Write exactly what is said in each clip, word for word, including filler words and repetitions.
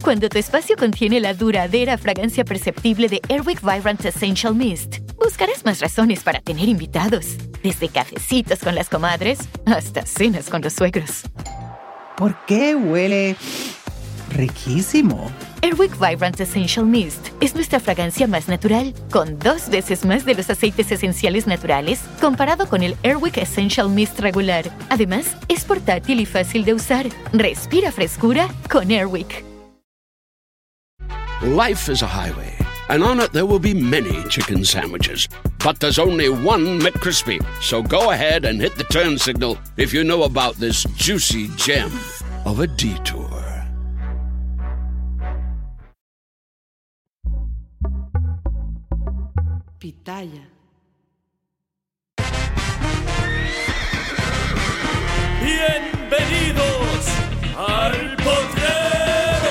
Cuando tu espacio contiene la duradera fragancia perceptible de Airwick Vibrant Essential Mist, buscarás más razones para tener invitados. Desde cafecitos con las comadres hasta cenas con los suegros. ¿Por qué huele riquísimo? Airwick Vibrant Essential Mist es nuestra fragancia más natural, con dos veces más de los aceites esenciales naturales comparado con el Airwick Essential Mist regular. Además, es portátil y fácil de usar. Respira frescura con Airwick. Life is a highway, and on it there will be many chicken sandwiches. But there's only one McCrispy. So go ahead and hit the turn signal if you know about this juicy gem of a detour. Pitaya. Bienvenidos al Potrero.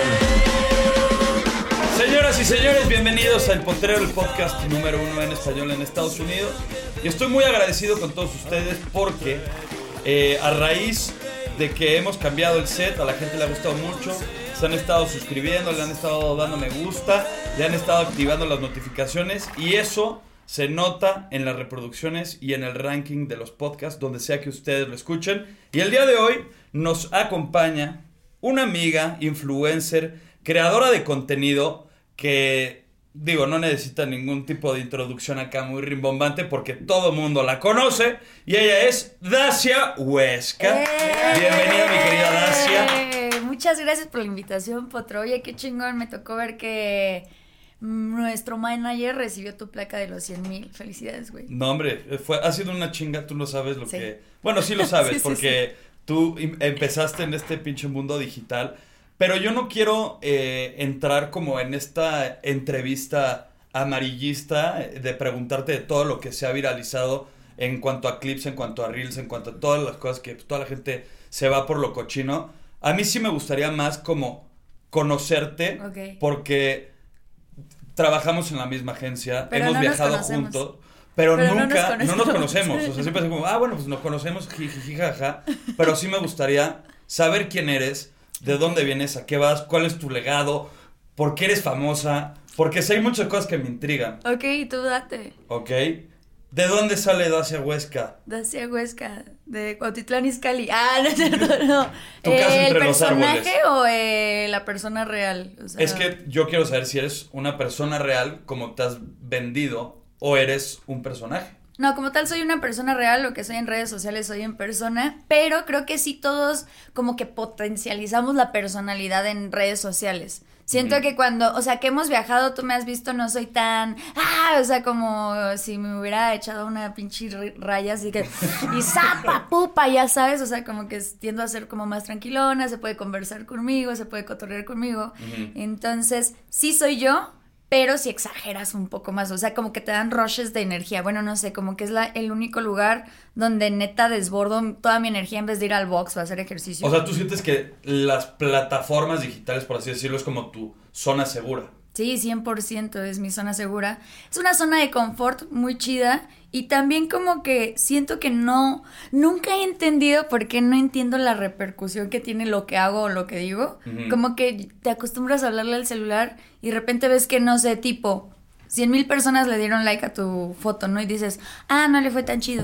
Señoras y señores, bienvenidos al Potrero, el podcast número uno en español en Estados Unidos. Y estoy muy agradecido con todos ustedes porque eh, a raíz de que hemos cambiado el set, a la gente le ha gustado mucho. Se han estado suscribiendo, le han estado dando me gusta, le han estado activando las notificaciones y eso se nota en las reproducciones y en el ranking de los podcasts, donde sea que ustedes lo escuchen. Y el día de hoy nos acompaña una amiga, influencer, creadora de contenido que, digo, no necesita ningún tipo de introducción acá muy rimbombante porque todo mundo la conoce y ella es Dacia Huesca. ¡Eh! Bienvenida, mi querida Dacia. Muchas gracias por la invitación, Potro. Oye, qué chingón, me tocó ver que nuestro manager recibió tu placa de los cien mil. Felicidades, güey. No, hombre, fue, ha sido una chinga, tú no sabes lo sí. que... Bueno, sí lo sabes, sí, sí, porque sí. tú empezaste en este pinche mundo digital, pero yo no quiero eh, entrar como en esta entrevista amarillista de preguntarte de todo lo que se ha viralizado en cuanto a clips, en cuanto a reels, en cuanto a todas las cosas que pues, toda la gente se va por lo cochino. A mí sí me gustaría más como conocerte, okay. porque trabajamos en la misma agencia, pero hemos no viajado juntos, pero, pero nunca, no nos, no nos conocemos. O sea, siempre es como, ah, bueno, pues nos conocemos, jiji, jaja, pero sí me gustaría saber quién eres, de dónde vienes, a qué vas, cuál es tu legado, por qué eres famosa, porque sí hay muchas cosas que me intrigan. Ok, tú date. Ok. ¿De dónde sale Dacia Huesca? Dacia Huesca, de Cuautitlán Izcalli. Ah, no es cierto, no. ¿Tu casa eh, entre ¿El los árboles? personaje o eh, la persona real? O sea... Es que yo quiero saber si eres una persona real, como te has vendido, o eres un personaje. No, como tal soy una persona real, lo que soy en redes sociales soy en persona, pero creo que sí todos como que potencializamos la personalidad en redes sociales. Siento mm. que cuando, o sea, que hemos viajado, tú me has visto, no soy tan, ah, o sea, como si me hubiera echado una pinche raya así que, y zapa, pupa, ya sabes, o sea, como que tiendo a ser como más tranquilona, se puede conversar conmigo, se puede cotorrear conmigo, mm-hmm. Entonces, sí soy yo, pero si exageras un poco más, o sea, como que te dan rushes de energía, bueno, no sé, como que es la, el único lugar donde neta desbordo toda mi energía en vez de ir al box o a hacer ejercicio. O sea, ¿tú sientes que las plataformas digitales, por así decirlo, es como tu zona segura? Sí, cien por ciento es mi zona segura. Es una zona de confort muy chida y también como que siento que no, nunca he entendido por qué no entiendo la repercusión que tiene lo que hago o lo que digo. Uh-huh. Como que te acostumbras a hablarle al celular y de repente ves que, no sé, tipo, cien mil personas le dieron like a tu foto, ¿no? Y dices, ah, no le fue tan chido.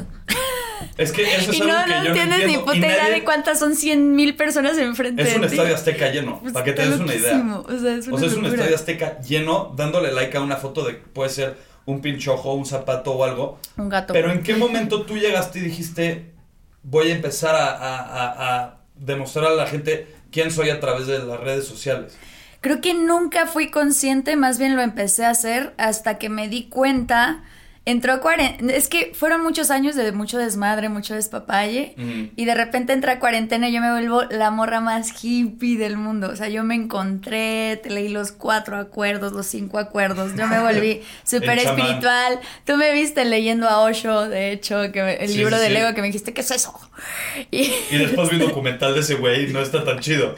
Es que eso es y algo no, que no yo no entiendo. Tienes ni puta idea nadie... de cuántas son cien mil personas enfrente de ti. Es un estadio Azteca lleno, pues para que te des una idea. O sea, es, una o sea, es un estadio Azteca lleno, dándole like a una foto de, puede ser un pinchojo, un zapato o algo. Un gato. Pero ¿en qué momento tú llegaste y dijiste, voy a empezar a, a, a, a demostrar a la gente quién soy a través de las redes sociales? Creo que nunca fui consciente, más bien lo empecé a hacer hasta que me di cuenta. Entró cuarentena, es que fueron muchos años de mucho desmadre, mucho despapalle, mm. y de repente entra cuarentena y yo me vuelvo la morra más hippie del mundo. O sea, yo me encontré, te leí los cuatro acuerdos, los cinco acuerdos, yo me volví súper espiritual. Tú me viste leyendo a Osho, de hecho, que me, el sí, libro sí, del sí. ego, que me dijiste, ¿qué es eso? Y, y después vi un documental de ese güey y no está tan chido.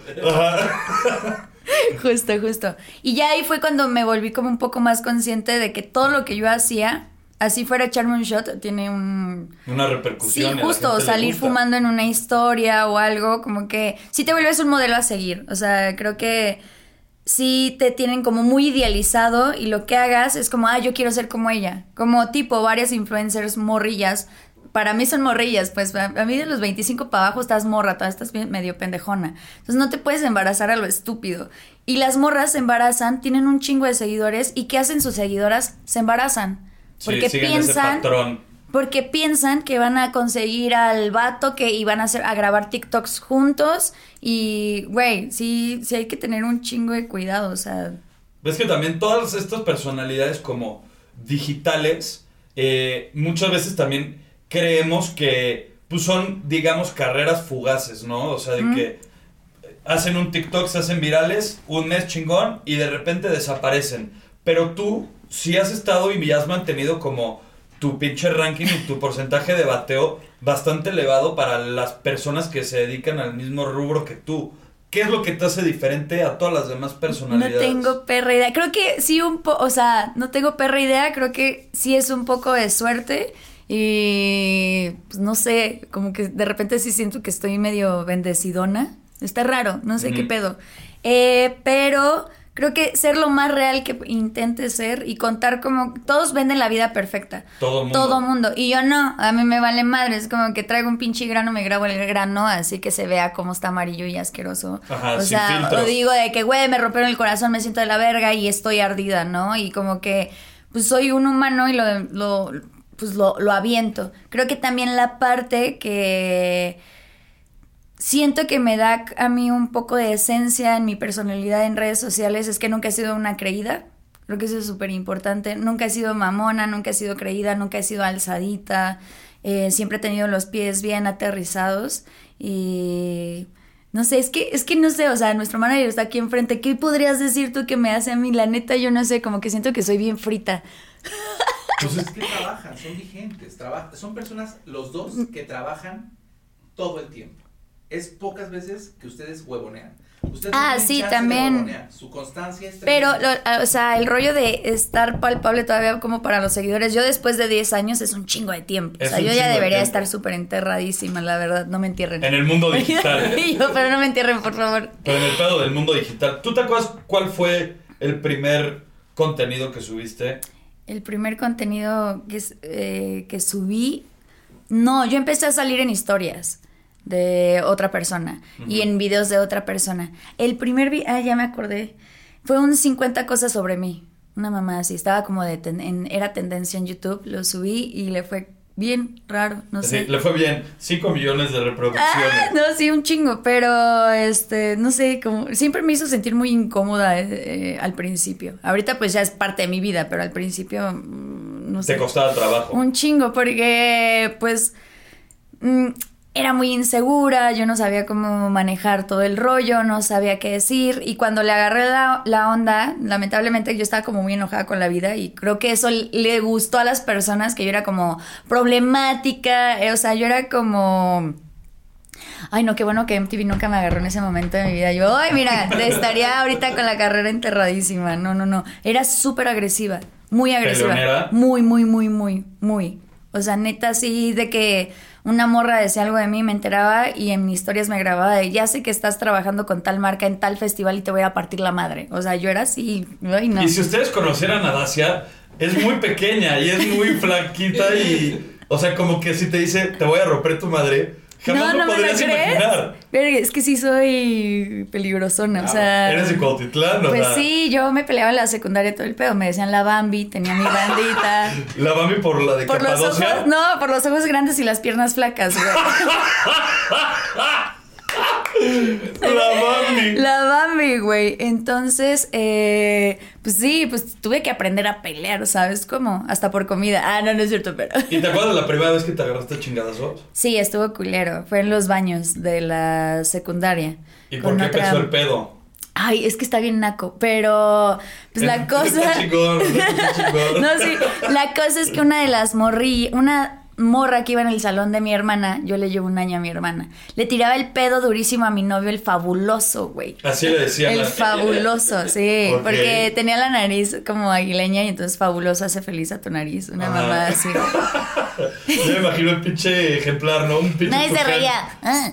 Justo, justo. Y ya ahí fue cuando me volví como un poco más consciente de que todo lo que yo hacía, así fuera echarme un shot, tiene un... Una repercusión. Sí, justo, salir fumando en una historia o algo, como que sí te vuelves un modelo a seguir. O sea, creo que sí te tienen como muy idealizado y lo que hagas es como, ah, yo quiero ser como ella. Como tipo varias influencers morrillas. Para mí son morrillas, pues a mí de los veinticinco para abajo estás morra, todavía estás medio pendejona. Entonces no te puedes embarazar a lo estúpido. Y las morras se embarazan, tienen un chingo de seguidores. ¿Y qué hacen sus seguidoras? Se embarazan. Porque sí, piensan, ese patrón. Porque piensan que van a conseguir al vato que y van a hacer a grabar TikToks juntos. Y, güey, sí, sí hay que tener un chingo de cuidado, o sea. Ves que también todas estas personalidades como digitales, eh, muchas veces también creemos que pues son, digamos, carreras fugaces, ¿no? O sea, de mm. que hacen un TikTok, se hacen virales, un mes chingón y de repente desaparecen. Pero tú sí has estado y has mantenido como tu pinche ranking y tu porcentaje de bateo bastante elevado para las personas que se dedican al mismo rubro que tú. ¿Qué es lo que te hace diferente a todas las demás personalidades? No tengo perra idea. Creo que sí un poco, o sea, no tengo perra idea. Creo que sí es un poco de suerte. Y pues no sé, como que de repente sí siento que estoy medio bendecidona. Está raro, no sé mm. qué pedo. Eh, pero creo que ser lo más real que intente ser y contar como... Todos venden la vida perfecta. Todo mundo. Todo mundo. Y yo no, a mí me vale madre. Es como que traigo un pinche grano, me grabo el grano, así que se vea cómo está amarillo y asqueroso. Ajá, o sin sea, filtros. O digo de que, güey, me rompieron el corazón, me siento de la verga y estoy ardida, ¿no? Y como que, pues soy un humano y lo... lo pues lo, lo aviento. Creo que también la parte que siento que me da a mí un poco de esencia en mi personalidad en redes sociales es que nunca he sido una creída. Creo que eso es súper importante. Nunca he sido mamona, nunca he sido creída, nunca he sido alzadita. Eh, siempre he tenido los pies bien aterrizados y... No sé, es que, es que no sé, o sea, nuestro manager está aquí enfrente. ¿Qué podrías decir tú que me hace a mí? La neta, yo no sé, como que siento que soy bien frita. Pues es que trabajan, son vigentes, traba- son personas, los dos, que trabajan todo el tiempo. Es pocas veces que ustedes huevonean. Ustedes ah, no sí, también. Su constancia es Pero, tremenda. lo, o sea, el rollo de estar palpable todavía como para los seguidores, yo después de diez años es un chingo de tiempo. Es o sea, yo ya debería de estar súper enterradísima, la verdad, no me entierren. En el mundo digital. yo, pero no me entierren, por favor. Pero en el pedo del mundo digital. ¿Tú te acuerdas cuál fue el primer contenido que subiste? El primer contenido que, eh, que subí... No, yo empecé a salir en historias de otra persona uh-huh. y en videos de otra persona. El primer video... Ah, ya me acordé. Fue un cincuenta cosas sobre mí. Una mamá así. Estaba como de... Ten, en, era tendencia en YouTube. Lo subí y le fue bien raro. No sí, sé. Le fue bien. cinco millones de reproducciones. Ah, no, sí, un chingo. Pero, este... No sé, como... Siempre me hizo sentir muy incómoda eh, al principio. Ahorita pues ya es parte de mi vida. Pero al principio... No sé. Te costaba trabajo. Un chingo, porque pues mm, era muy insegura, yo no sabía cómo manejar todo el rollo, no sabía qué decir, y cuando le agarré la, la onda, lamentablemente yo estaba como muy enojada con la vida, y creo que eso le gustó a las personas, que yo era como problemática, eh, o sea, yo era como... Ay, no, qué bueno que M T V nunca me agarró en ese momento de mi vida. Yo, ay, mira, estaría ahorita con la carrera enterradísima. No, no, no. Era súper agresiva. Muy agresiva. ¿Peleonera? Muy, muy, muy, muy, muy. O sea, neta, sí, de que una morra decía algo de mí, me enteraba y en mis historias me grababa de, ya sé que estás trabajando con tal marca en tal festival y te voy a partir la madre. O sea, yo era así. Ay, no. Y si ustedes conocieran a Dacia, es muy pequeña y es muy flaquita y... O sea, como que si te dice, te voy a romper tu madre... Jamás no, no lo podrías me lo crees. imaginar. Pero es que sí soy peligrosona, Ah, o sea... Eres de Cuautitlán, ¿no? Pues sí, yo me peleaba en la secundaria todo el pedo. Me decían la Bambi, tenía mi bandita. ¿La Bambi por la de por los Capadocia? ojos, no, por los ojos grandes y las piernas flacas, güey. La Bambi. La Bambi, güey. Entonces, eh, pues sí, pues tuve que aprender a pelear, ¿sabes cómo? Hasta por comida. Ah, no, no es cierto, pero... ¿Y te acuerdas de la primera vez que te agarraste a chingadazos? Sí, estuvo culero. Fue en los baños de la secundaria. ¿Y por qué otra... empezó el pedo? Ay, es que está bien naco, pero pues la cosa... Está chingón, está chingón. No, sí, la cosa es que una de las morrillas, una morra que iba en el salón de mi hermana, yo le llevo un año a mi hermana, le tiraba el pedo durísimo a mi novio, el fabuloso, güey. Así le decían. El la... fabuloso, sí, okay. Porque tenía la nariz como aguileña y entonces fabuloso hace feliz a tu nariz, una Ajá. mamada así. Yo me imagino el pinche ejemplar, ¿no? Un pinche Nadie se reía.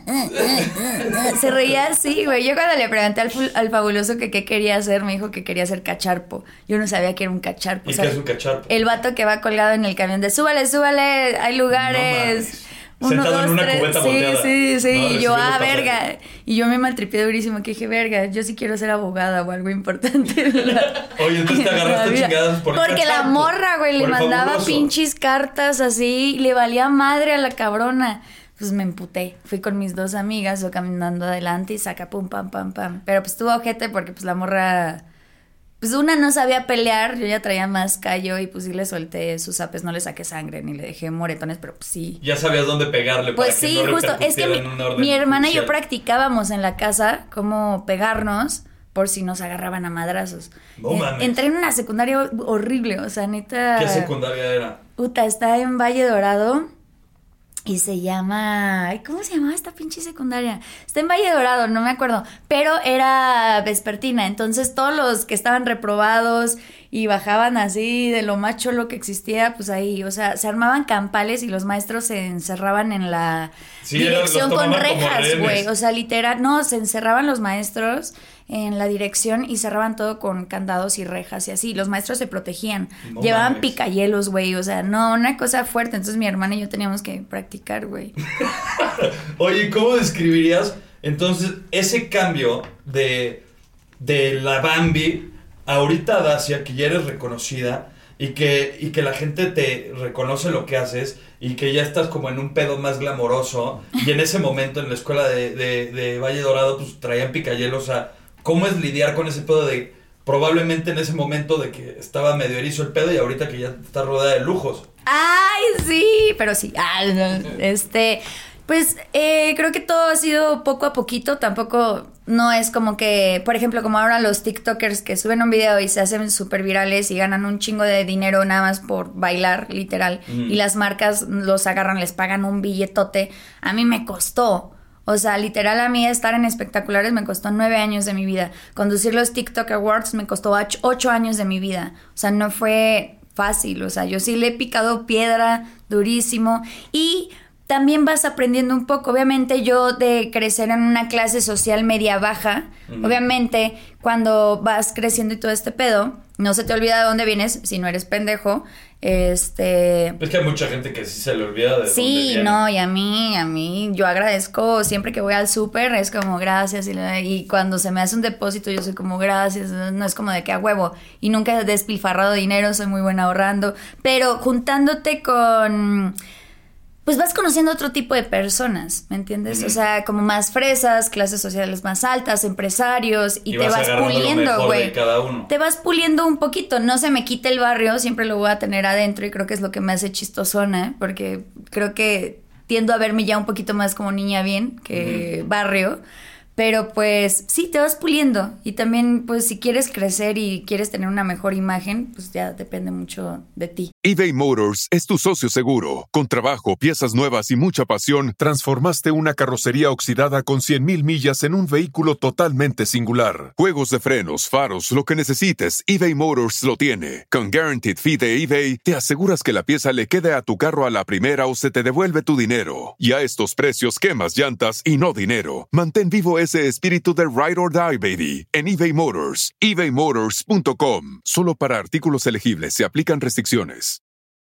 Se reía así, güey. Yo cuando le pregunté al, al fabuloso que qué quería hacer, me dijo que quería hacer cacharpo. Yo no sabía que era un cacharpo. ¿Y o sea, qué es un cacharpo? El vato que va colgado en el camión de súbale, súbale, hay lugares. No, Uno, sentado dos, en una tres. cubeta Sí, volteada. sí, sí. No, y yo, ah, pasaje. verga. Y yo me maltripié durísimo, que dije, verga, yo sí quiero ser abogada o algo importante. Oye, entonces te agarraste chingadas por el Porque la cacharpo, morra, güey, le por el mandaba fabuloso. pinches cartas así, le valía madre a la cabrona. Pues me emputé. Fui con mis dos amigas, yo caminando adelante y saca pum, pam, pam, pam. Pero pues tuvo ojete porque pues la morra... Pues una no sabía pelear, yo ya traía más callo y pues sí le solté sus apes, no le saqué sangre ni le dejé moretones, pero pues sí. Ya sabías dónde pegarle Pues para que sí, no justo, es que mi, en un orden mi hermana y yo judicial. practicábamos en la casa cómo pegarnos por si nos agarraban a madrazos. No En- mames. Entré en una secundaria horrible, o sea, neta... ¿Qué secundaria era? Puta, está en Valle Dorado y se llama... Ay, ¿cómo se llamaba esta pinche secundaria? Está en Valle Dorado, no me acuerdo, pero era vespertina, entonces todos los que estaban reprobados y bajaban así de lo más cholo que existía, pues ahí, o sea, se armaban campales y los maestros se encerraban en la Sí, dirección los con tomaban como rejas, rehenes. güey, o sea, literal, no, se encerraban los maestros en la dirección y cerraban todo con candados y rejas y así. Los maestros se protegían. No Llevaban mames. picayelos, güey. O sea, no, una cosa fuerte. Entonces mi hermana y yo teníamos que practicar, güey. Oye, ¿cómo describirías entonces ese cambio de, de la Bambi ahorita a Dacia, que ya eres reconocida y que, y que la gente te reconoce lo que haces y que ya estás como en un pedo más glamoroso y en ese momento en la escuela de, de, de Valle Dorado pues traían picayelos? O sea, ¿cómo es lidiar con ese pedo de probablemente en ese momento de que estaba medio erizo el pedo y ahorita que ya está rodeada de lujos? ¡Ay, sí! Pero sí. Ah, no, este... Pues eh, creo que todo ha sido poco a poquito, tampoco no es como que, por ejemplo, como ahora los TikTokers que suben un video y se hacen súper virales y ganan un chingo de dinero nada más por bailar, literal, Mm. y las marcas los agarran, les pagan un billetote. A mí me costó, o sea, literal a mí estar en espectaculares me costó nueve años de mi vida. Conducir los TikTok Awards me costó ocho, ocho años de mi vida, o sea, no fue fácil, o sea, yo sí le he picado piedra durísimo y... También vas aprendiendo un poco, obviamente yo de crecer en una clase social media baja, Mm. obviamente cuando vas creciendo y todo este pedo, no se te olvida de dónde vienes si no eres pendejo, este... Es que hay mucha gente que sí se le olvida de dónde Sí, viene. no, y a mí, a mí, yo agradezco siempre que voy al súper, es como gracias, y, la- y cuando se me hace un depósito yo soy como gracias, no es como de que a huevo, y nunca he despilfarrado dinero, soy muy buena ahorrando, pero juntándote con... Pues vas conociendo otro tipo de personas, ¿me entiendes? Ujú. O sea, como más fresas, clases sociales más altas, empresarios, y, Y te vas vas agarrando lo puliendo, mejor de güey. cada uno. Te vas puliendo un poquito, no se me quita el barrio, siempre lo voy a tener adentro y creo que es lo que me hace chistosona, porque creo que tiendo a verme ya un poquito más como niña bien que barrio. Pero pues sí, te vas puliendo y también pues si quieres crecer y quieres tener una mejor imagen, pues ya depende mucho de ti. eBay Motors es tu socio seguro. Con trabajo, piezas nuevas y mucha pasión, transformaste una carrocería oxidada con cien mil millas en un vehículo totalmente singular. Juegos de frenos, faros, lo que necesites, eBay Motors lo tiene. Con Guaranteed Fee de eBay, te aseguras que la pieza le quede a tu carro a la primera o se te devuelve tu dinero. Y a estos precios, quemas llantas y no dinero. Mantén vivo ese espíritu de Ride or Die, baby, en eBay Motors. ebay motors punto com. Solo para artículos elegibles se aplican restricciones.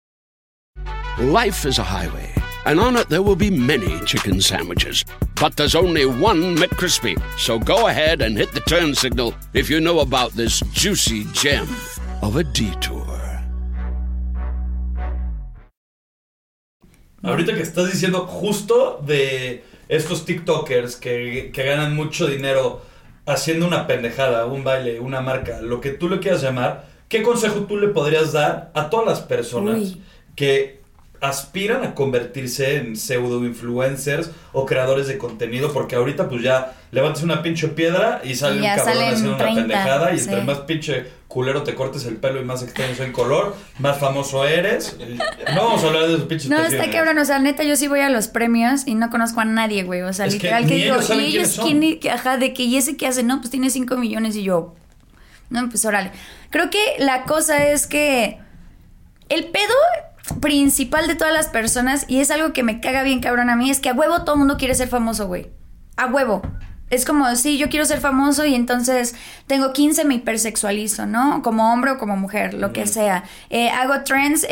Life is a highway, and on it there will be many chicken sandwiches. But there's only one McCrispy. So go ahead and hit the turn signal if you know about this juicy gem of a detour. Ahorita que estás diciendo justo de estos TikTokers que, que ganan mucho dinero haciendo una pendejada, un baile, una marca, lo que tú le quieras llamar, ¿qué consejo tú le podrías dar a todas las personas Uy. que aspiran a convertirse en pseudo-influencers o creadores de contenido, porque ahorita pues ya levantas una pinche piedra y sale Y un ya cabrón salen haciendo treinta, una pendejada y sí. entre más pinche culero te cortes el pelo y más extraño sea en color, más famoso eres. No vamos a hablar de esos pinches No, perfiles. está cabrón, o sea, neta, yo sí voy a los premios y no conozco a nadie, güey, o sea, Es que literal que, ni digo, ellos saben y quiénes ellos, son. ¿quién, ajá, de que, y ese que hace, no, pues tiene cinco millones y yo, no, pues órale. Creo que la cosa es que el pedo principal de todas las personas, y es algo que me caga bien cabrón a mí, es que a huevo todo el mundo quiere ser famoso, güey. A huevo. Es como, sí, yo quiero ser famoso y entonces tengo quince, me hipersexualizo, ¿no? Como hombre o como mujer, lo mm. que sea. Eh, hago trends,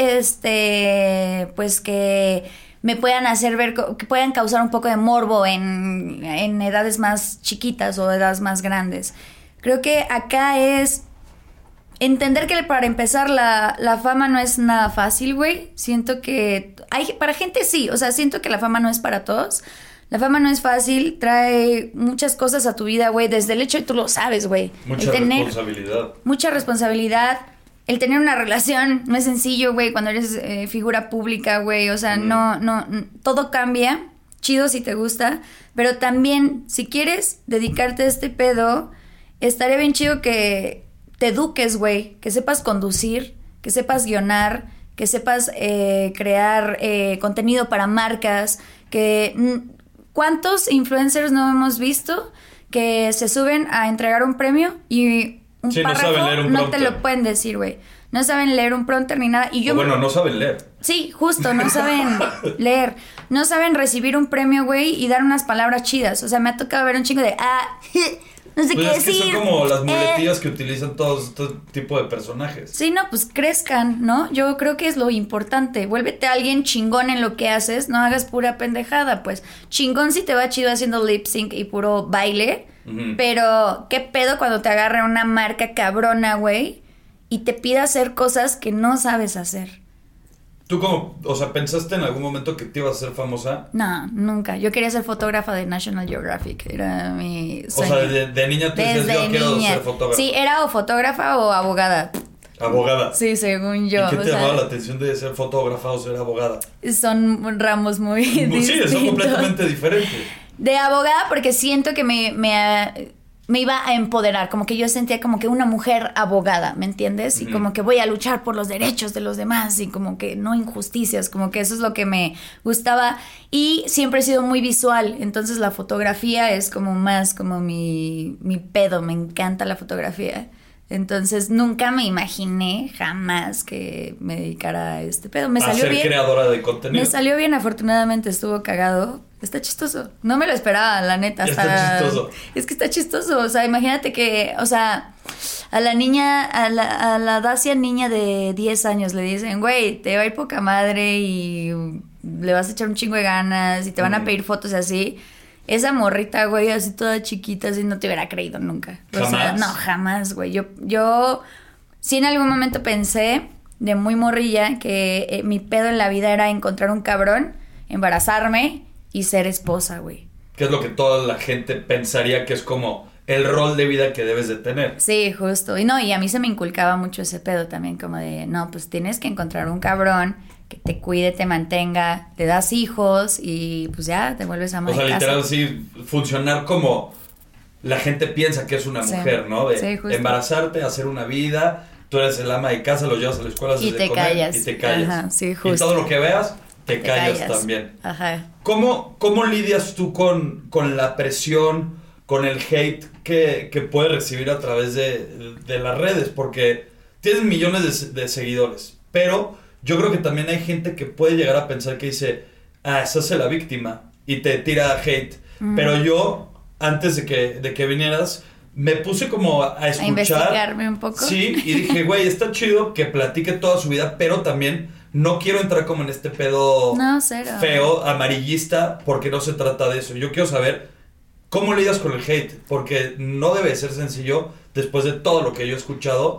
este, pues que me puedan hacer ver, que puedan causar un poco de morbo en, en edades más chiquitas o edades más grandes. Creo que acá es entender que para empezar la, la fama no es nada fácil, güey. Siento que hay, para gente sí, o sea, siento que la fama no es para todos. La fama no es fácil, trae muchas cosas a tu vida, güey, desde el hecho de tú lo sabes, güey. Mucha tener responsabilidad. Mucha responsabilidad. El tener una relación no es sencillo, güey, cuando eres eh, figura pública, güey. O sea, mm. no, no, todo cambia. Chido si te gusta. Pero también, si quieres dedicarte a este pedo, estaría bien chido que te eduques, güey. Que sepas conducir, que sepas guionar, que sepas eh, crear eh, contenido para marcas, que... ¿Cuántos influencers no hemos visto que se suben a entregar un premio y un sí, párrafo no, saben leer un no te lo pueden decir, güey? No saben leer un prompter ni nada. Y yo, o bueno, no saben leer. Sí, justo, no saben leer. No saben recibir un premio, güey, y dar unas palabras chidas. O sea, me ha tocado ver un chingo de... ah no sé pues qué es decir. Que son como las muletillas eh. que utilizan todos este tipo de personajes. Sí, no, pues crezcan, ¿no? Yo creo que es lo importante. Vuélvete a alguien chingón en lo que haces. No hagas pura pendejada, pues. Chingón si te va chido haciendo lip sync y puro baile. Uh-huh. Pero, ¿qué pedo cuando te agarra una marca cabrona, güey? Y te pida hacer cosas que no sabes hacer. ¿Tú cómo, o sea, pensaste en algún momento que te ibas a ser famosa? No, nunca. Yo quería ser fotógrafa de National Geographic. Era mi sueño. O sea, de, de niña tú decías, yo quiero ser fotógrafa. Sí, era o fotógrafa o abogada. Abogada. Sí, según yo. ¿Y qué te o llamaba sea, la atención de ser fotógrafa o ser abogada? Son ramos muy pues distintos. Sí, son completamente diferentes. De abogada porque siento que me... me me iba a empoderar, como que yo sentía como que una mujer abogada, ¿me entiendes? Y uh-huh. como que voy a luchar por los derechos de los demás y como que no injusticias, como que eso es lo que me gustaba y siempre he sido muy visual, entonces la fotografía es como más como mi, mi pedo, me encanta la fotografía. Entonces nunca me imaginé jamás que me dedicara a este pedo. Me a salió ser bien. creadora de contenido. Me salió bien, afortunadamente estuvo cagado. Está chistoso. No me lo esperaba, la neta. Hasta... Está chistoso. Es que está chistoso. O sea, imagínate que, o sea, a la niña, a la, a la Dacia niña de diez años le dicen, güey, te va a ir poca madre y le vas a echar un chingo de ganas y te van mm. a pedir fotos y así. Esa morrita, güey, así toda chiquita, así no te hubiera creído nunca. ¿Jamás? O sea, no, jamás, güey. Yo, yo sí en algún momento pensé, de muy morrilla, que eh, mi pedo en la vida era encontrar un cabrón, embarazarme y ser esposa, güey. Que es lo que toda la gente pensaría que es como el rol de vida que debes de tener. Sí, justo. Y no, y a mí se me inculcaba mucho ese pedo también, como de, no, pues tienes que encontrar un cabrón que te cuide, te mantenga, te das hijos y pues ya te vuelves ama de casa. O sea, literal, sí, funcionar como la gente piensa que es una sí. mujer, ¿no? De sí, embarazarte, hacer una vida, tú eres el ama de casa, los llevas a la escuela y desde te comer callas. y te callas. Ajá, sí, justo. Y todo lo que veas, te, te callas, callas también. Ajá. ¿Cómo, cómo lidias tú con, con la presión, con el hate que, que puedes recibir a través de, de las redes? Porque tienes millones de, de seguidores, pero yo creo que también hay gente que puede llegar a pensar que dice, ah, se hace la víctima y te tira hate. Mm. Pero yo, antes de que, de que vinieras, me puse como a escuchar. A investigarme un poco. Sí, y dije, güey, está chido que platique toda su vida, pero también no quiero entrar como en este pedo no, cero. feo, amarillista, porque no se trata de eso. Yo quiero saber cómo lidias con el hate, porque no debe ser sencillo, después de todo lo que yo he escuchado,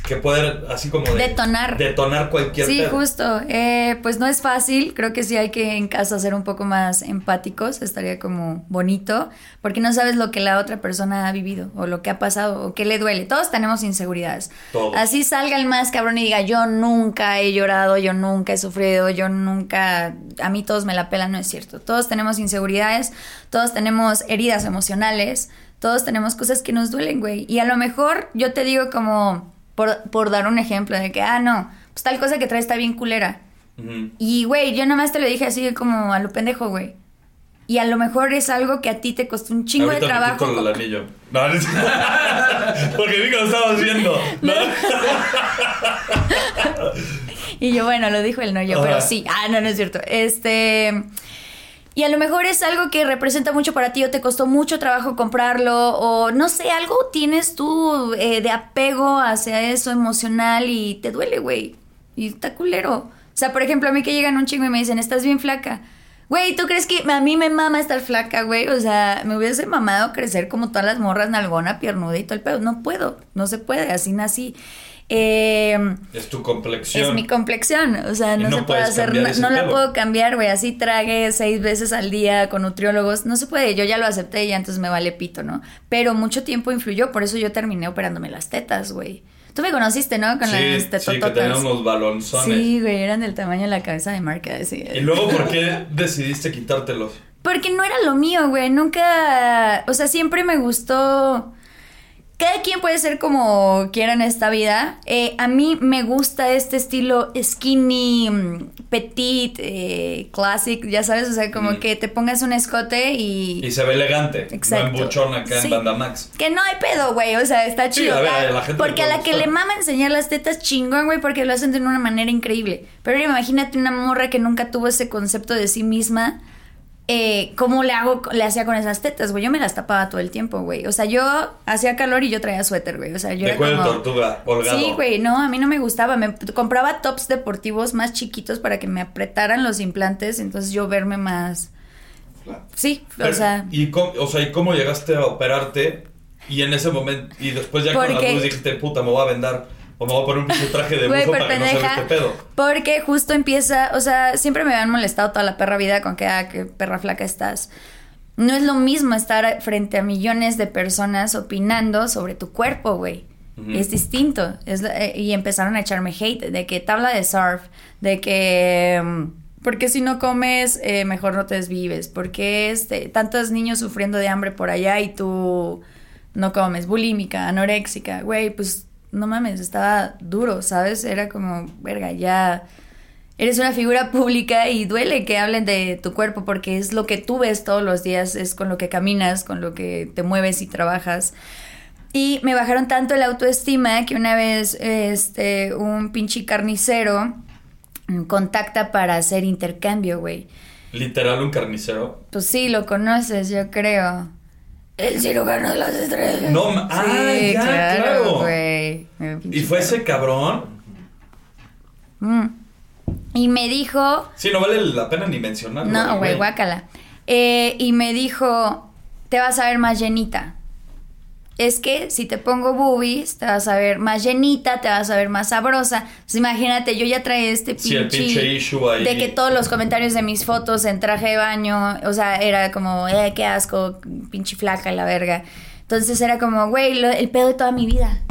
que puede así como de, detonar. Detonar cualquier Sí, pedo. justo. Eh, pues no es fácil. Creo que sí hay que en casa ser un poco más empáticos. Estaría como bonito. Porque no sabes lo que la otra persona ha vivido. O lo que ha pasado. O qué le duele. Todos tenemos inseguridades. Todos. Así salga el más cabrón y diga, yo nunca he llorado, yo nunca he sufrido, yo nunca... A mí todos me la pelan. No es cierto. Todos tenemos inseguridades. Todos tenemos heridas emocionales. Todos tenemos cosas que nos duelen, güey. Y a lo mejor yo te digo como... Por, por dar un ejemplo de que, ah, no, pues tal cosa que traes está bien culera. Uh-huh. Y, güey, yo nomás te lo dije así como a lo pendejo, güey. Y a lo mejor es algo que a ti te costó un chingo ahorita de trabajo. Me quito el anillo. No, no es... Porque vi que lo estabas viendo. ¿No? Y yo, bueno, lo dijo él, no yo, uh-huh. Pero sí. Ah, no, no es cierto. Este... Y a lo mejor es algo que representa mucho para ti o te costó mucho trabajo comprarlo o no sé, algo tienes tú eh, de apego hacia eso emocional y te duele, güey. Y está culero. O sea, por ejemplo, a mí que llegan un chingo y me dicen, estás bien flaca. Güey, ¿tú crees que a mí me mama estar flaca, güey? O sea, me hubiese mamado crecer como todas las morras, nalgona, piernuda y todo el pedo. No puedo, no se puede, así nací. Eh, es tu complexión. Es mi complexión, o sea, no, no se puede hacer, no, no la puedo cambiar, güey, así tragué seis veces al día con nutriólogos, no se puede, yo ya lo acepté y ya entonces me vale pito, ¿no? Pero mucho tiempo influyó, por eso yo terminé operándome las tetas, güey. Tú me conociste, ¿no? Con sí, las tetototas. Sí, que tenían unos balonzones. Sí, güey, eran del tamaño de la cabeza de Mark, así. ¿Y luego por qué decidiste quitártelos? Porque no era lo mío, güey, nunca, o sea, siempre me gustó... Cada quien puede ser como quiera en esta vida. Eh, a mí me gusta este estilo skinny, petit, eh, classic, ya sabes, o sea, como mm. que te pongas un escote y... Y se ve elegante. Exacto. No en buchón acá sí. En Banda Max. Que no hay pedo, güey, o sea, está chido. Sí, a ver, a la gente porque a la que le mama enseñar las tetas chingón, güey, porque lo hacen de una manera increíble. Pero imagínate una morra que nunca tuvo ese concepto de sí misma... Eh, ¿Cómo le hago, le hacía con esas tetas, güey? Yo me las tapaba todo el tiempo, güey. O sea, yo hacía calor y yo traía suéter, güey. O sea, yo de era cuello como... tortuga, holgado. Sí, güey, no, a mí no me gustaba. Me compraba tops deportivos más chiquitos para que me apretaran los implantes, entonces yo verme más... Sí, Pero, o sea... ¿y cómo, o sea, ¿y cómo llegaste a operarte? Y en ese momento, y después ya porque... con las luz dijiste, puta, me voy a vendar... O me voy a poner un traje de buzo para que no se vea este pedo. Porque justo empieza, o sea, siempre me habían molestado toda la perra vida con que, ah, qué perra flaca estás. No es lo mismo estar frente a millones de personas opinando sobre tu cuerpo, güey. Uh-huh. Es distinto. Es, eh, y empezaron a echarme hate de que tabla de surf, de que... ¿Por qué si no comes, eh, mejor no te desvives? ¿Por qué este, tantos niños sufriendo de hambre por allá y tú no comes? Bulímica, anoréxica, güey, pues... No mames, estaba duro, ¿sabes? Era como, verga, ya eres una figura pública y duele que hablen de tu cuerpo porque es lo que tú ves todos los días, es con lo que caminas, con lo que te mueves y trabajas. Y me bajaron tanto la autoestima que una vez este, un pinche carnicero contacta para hacer intercambio, güey. ¿Literal un carnicero? Pues sí, lo conoces, yo creo. El cirujano de las estrellas. No, ah, sí, ya, claro. Güey. ¿Y fue ese cabrón? Mm. Y me dijo... Sí, no vale la pena ni mencionarlo. No, güey, guácala. Eh, y me dijo, te vas a ver más llenita. Es que si te pongo boobies, te vas a ver más llenita, te vas a ver más sabrosa. Pues imagínate, yo ya traía este pinche... Sí, el pinche issue ahí. De que todos los comentarios de mis fotos en traje de baño, o sea, era como, eh, qué asco, pinche flaca la verga. Entonces era como, güey, lo, el pedo de toda mi vida.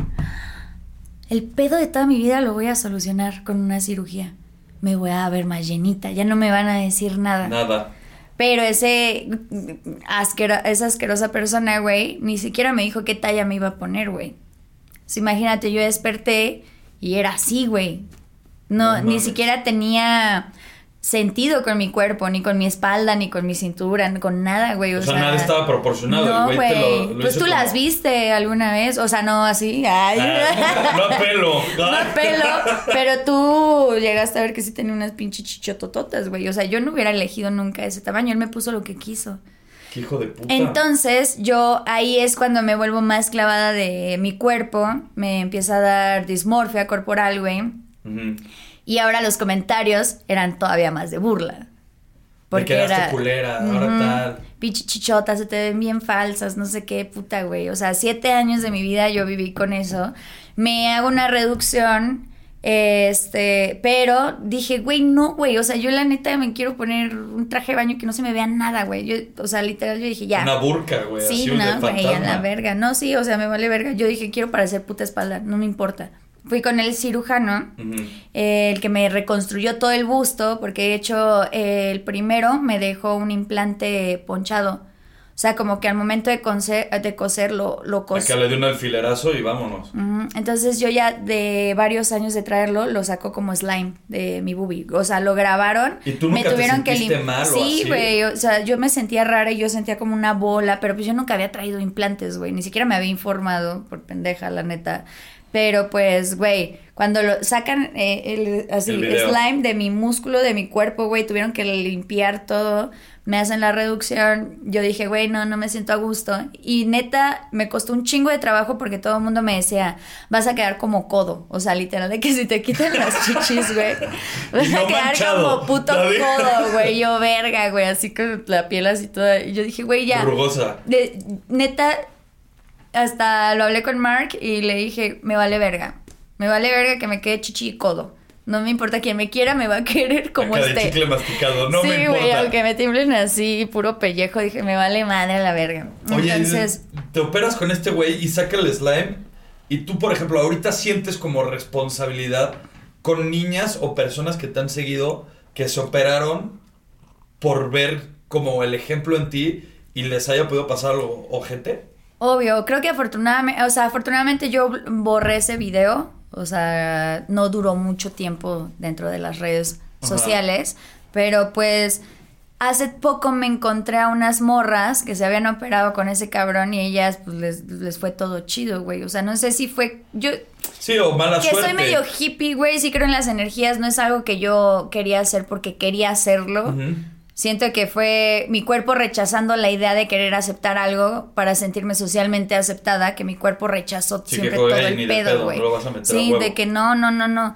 El pedo de toda mi vida lo voy a solucionar con una cirugía. Me voy a ver más llenita, ya no me van a decir nada. Nada. Pero ese asquero, esa asquerosa persona, güey, ni siquiera me dijo qué talla me iba a poner, güey. O sea, imagínate, yo desperté y era así, güey. No, no, ni siquiera tenía sentido con mi cuerpo, ni con mi espalda, ni con mi cintura, ni con nada, güey. O, o sea, sea, nada estaba proporcionado. No, güey. Pues tú como... las viste alguna vez, o sea, no así. Ay. Ah, no a pelo. No a pelo, pero tú llegaste a ver que sí tenía unas pinches chichotototas, güey. O sea, yo no hubiera elegido nunca ese tamaño, él me puso lo que quiso. Qué hijo de puta. Entonces, yo ahí es cuando me vuelvo más clavada de mi cuerpo, me empieza a dar dismorfia corporal, güey. Uh-huh. Y ahora los comentarios eran todavía más de burla. Porque quedaste era, culera, uh-huh, ahora tal. pinche chichotas, se te ven bien falsas, no sé qué, puta, güey. O sea, siete años de mi vida yo viví con eso. Me hago una reducción, este, pero dije, güey, no, güey, o sea, yo la neta me quiero poner un traje de baño que no se me vea nada, güey. Yo, o sea, literal, yo dije, ya. Una burka, güey. Sí, así, no, güey, a la fantasma. verga. No, sí, o sea, me vale verga. Yo dije, quiero parecer puta espalda, no me importa. Fui con el cirujano, Uh-huh. eh, el que me reconstruyó todo el busto, porque de hecho eh, el primero me dejó un implante ponchado. O sea, como que al momento de coser, de coser lo, lo cosí. Acá le di un alfilerazo y vámonos. Uh-huh. Entonces yo ya de varios años de traerlo, lo sacó como slime de mi boobie. O sea, lo grabaron. ¿Y tú nunca me tuvieron te sentiste que lim- mal o Sí, así? güey. O sea, yo me sentía rara y yo sentía como una bola, pero pues yo nunca había traído implantes, güey. Ni siquiera me había informado, por pendeja, la neta. Pero pues, güey, cuando lo sacan eh, el, así, El video. slime de mi músculo, de mi cuerpo, güey, tuvieron que limpiar todo, me hacen la reducción, yo dije, güey, no, no me siento a gusto. Y neta, me costó un chingo de trabajo porque todo el mundo me decía, vas a quedar como codo. O sea, literal, de que si te quitan las chichis, güey, vas no a quedar manchado. como puto David. codo, güey. Yo, verga, güey, así con la piel así toda. Y yo dije, güey, ya. Rugosa. De, neta, hasta lo hablé con Mark y le dije, me vale verga. Me vale verga que me quede chichi y codo. No me importa quien me quiera, me va a querer como Acá de esté. chicle masticado, no sí, me güey, importa. aunque me tiemblen así, puro pellejo, dije, me vale madre a la verga. Oye, Entonces, te operas con este güey y saca el slime y tú, por ejemplo, ahorita sientes como responsabilidad con niñas o personas que te han seguido que se operaron por ver como el ejemplo en ti y les haya podido pasar algo ojete. obvio, creo que afortunadamente, o sea, afortunadamente yo borré ese video, o sea, no duró mucho tiempo dentro de las redes Ajá. sociales, pero pues hace poco me encontré a unas morras que se habían operado con ese cabrón y ellas pues les, les fue todo chido, güey, o sea, no sé si fue, yo Sí, o mala que suerte. soy medio hippie, güey, sí creo en las energías, no es algo que yo quería hacer porque quería hacerlo. Ujú. Siento que fue mi cuerpo rechazando la idea de querer aceptar algo para sentirme socialmente aceptada, que mi cuerpo rechazó Sí, siempre que, güey, todo ni el de pedo, pedo, güey. no lo vas a meter a Sí, huevo. de que no, no, no, no.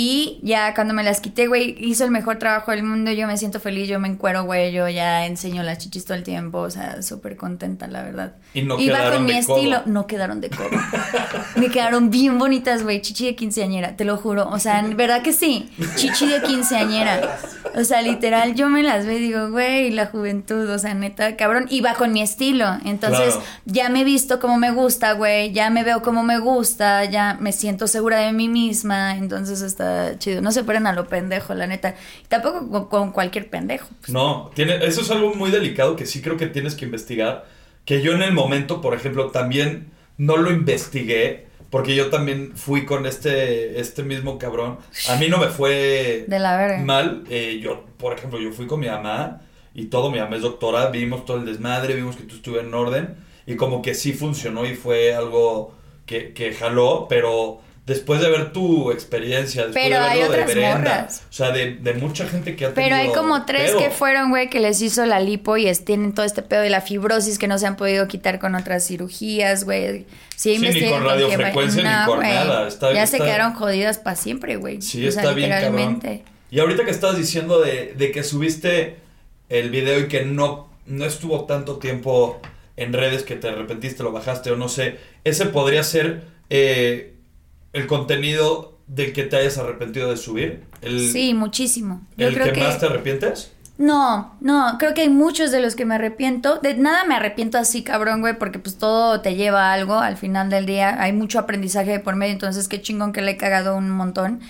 Y ya cuando me las quité, güey, hizo el mejor trabajo del mundo, yo me siento feliz, yo me encuero, güey, yo ya enseño las chichis todo el tiempo, o sea, súper contenta, la verdad. Y no va quedaron con mi de codo. estilo, no quedaron de codo. Me quedaron bien bonitas, güey, chichi de quinceañera, te lo juro, o sea, en verdad que sí, chichi de quinceañera. O sea, literal, yo me las veo y digo, güey, la juventud, o sea, neta, cabrón, y va con mi estilo. Entonces, Claro. ya me he visto como me gusta, güey, ya me veo como me gusta, ya me siento segura de mí misma, entonces está chido. No se operen a lo pendejo, la neta. Y tampoco con, con cualquier pendejo. Pues. No, tiene, eso es algo muy delicado que sí creo que tienes que investigar. Que yo en el momento, por ejemplo, también no lo investigué. Porque yo también fui con este, este mismo cabrón. A mí no me fue De la verga. mal. Eh, yo, por ejemplo, yo fui con mi mamá y todo. Mi mamá es doctora. Vimos todo el desmadre, vimos que tú estuvieras en orden. Y como que sí funcionó y fue algo que, que jaló. Pero después de ver tu experiencia, después Pero de ver hay lo de otras Brenda, morras. o sea, de, de mucha gente que ha tenido Pero hay como tres pedo. que fueron, güey, que les hizo la lipo y es- tienen todo este pedo de la fibrosis que no se han podido quitar con otras cirugías, güey. Sí, Sí, ni investiguen con qué va- radiofrecuencia ni con güey. nada. Está- ya se está- quedaron jodidas para siempre, güey. Sí, O sea, está bien cabrón. literalmente. Y ahorita que estabas diciendo de, de que subiste el video y que no, no estuvo tanto tiempo en redes, que te arrepentiste, lo bajaste o no sé, ese podría ser eh, el contenido del que te hayas arrepentido de subir. El, Sí, muchísimo. Yo ¿El creo que, que, más te arrepientes? No, no, creo que hay muchos de los que me arrepiento. De nada me arrepiento así, cabrón, güey, porque pues todo te lleva a algo al final del día. Hay mucho aprendizaje de por medio, entonces qué chingón que le he cagado un montón.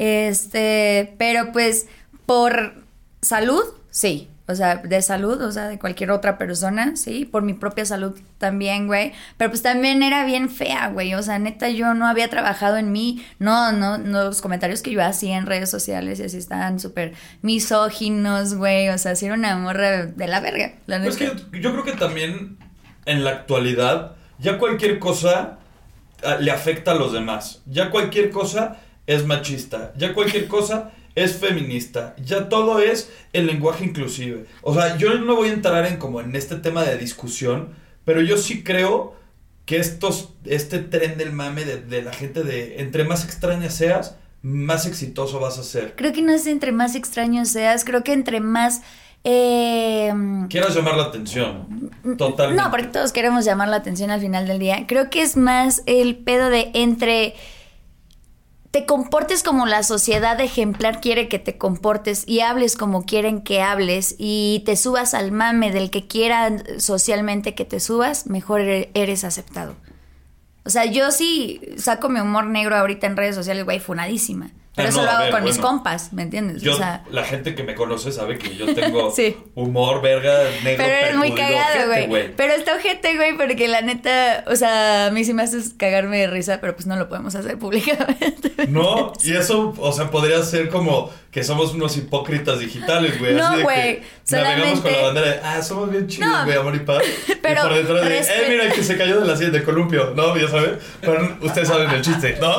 Este, pero pues por salud, sí. O sea, de salud, o sea, de cualquier otra persona, sí, por mi propia salud también, güey. Pero pues también era bien fea, güey. O sea, neta, yo no había trabajado en mí. No, no, no, los comentarios que yo hacía en redes sociales y así estaban súper misóginos, güey. O sea, sí era una morra de la verga, la Pues neta. que yo creo que también en la actualidad ya cualquier cosa ah, le afecta a los demás. Ya cualquier cosa es machista. Ya cualquier cosa es feminista. Ya todo es el lenguaje inclusive. O sea, yo no voy a entrar en como en este tema de discusión, pero yo sí creo que estos, este tren del mame de, de la gente de entre más extraña seas, más exitoso vas a ser. Creo que no es entre más extraño seas, creo que entre más Eh, Quieres llamar la atención. Totalmente. No, porque todos queremos llamar la atención al final del día. Creo que es más el pedo de entre te comportes como la sociedad ejemplar quiere que te comportes y hables como quieren que hables y te subas al mame del que quieran socialmente que te subas, mejor eres aceptado. O sea, yo sí saco mi humor negro ahorita en redes sociales, güey, funadísima. Pero ah, eso no, lo hago ver, con bueno, mis compas, ¿me entiendes? Yo, o sea, la gente que me conoce sabe que yo tengo sí. humor, verga, negro, pero eres muy cagado, güey. Pero está ojete, güey, porque la neta, o sea, a mí sí me haces cagarme de risa, pero pues no lo podemos hacer públicamente. No, y eso, o sea, podría ser como que somos unos hipócritas digitales, güey. No, güey. Solamente... Navegamos con la bandera de, ah, somos bien chidos, güey, no, amor y paz. Pero y por detrás de, respe... eh, mira, el que se cayó de la silla de columpio. No, ya saben, pero ustedes saben el chiste, ¿no?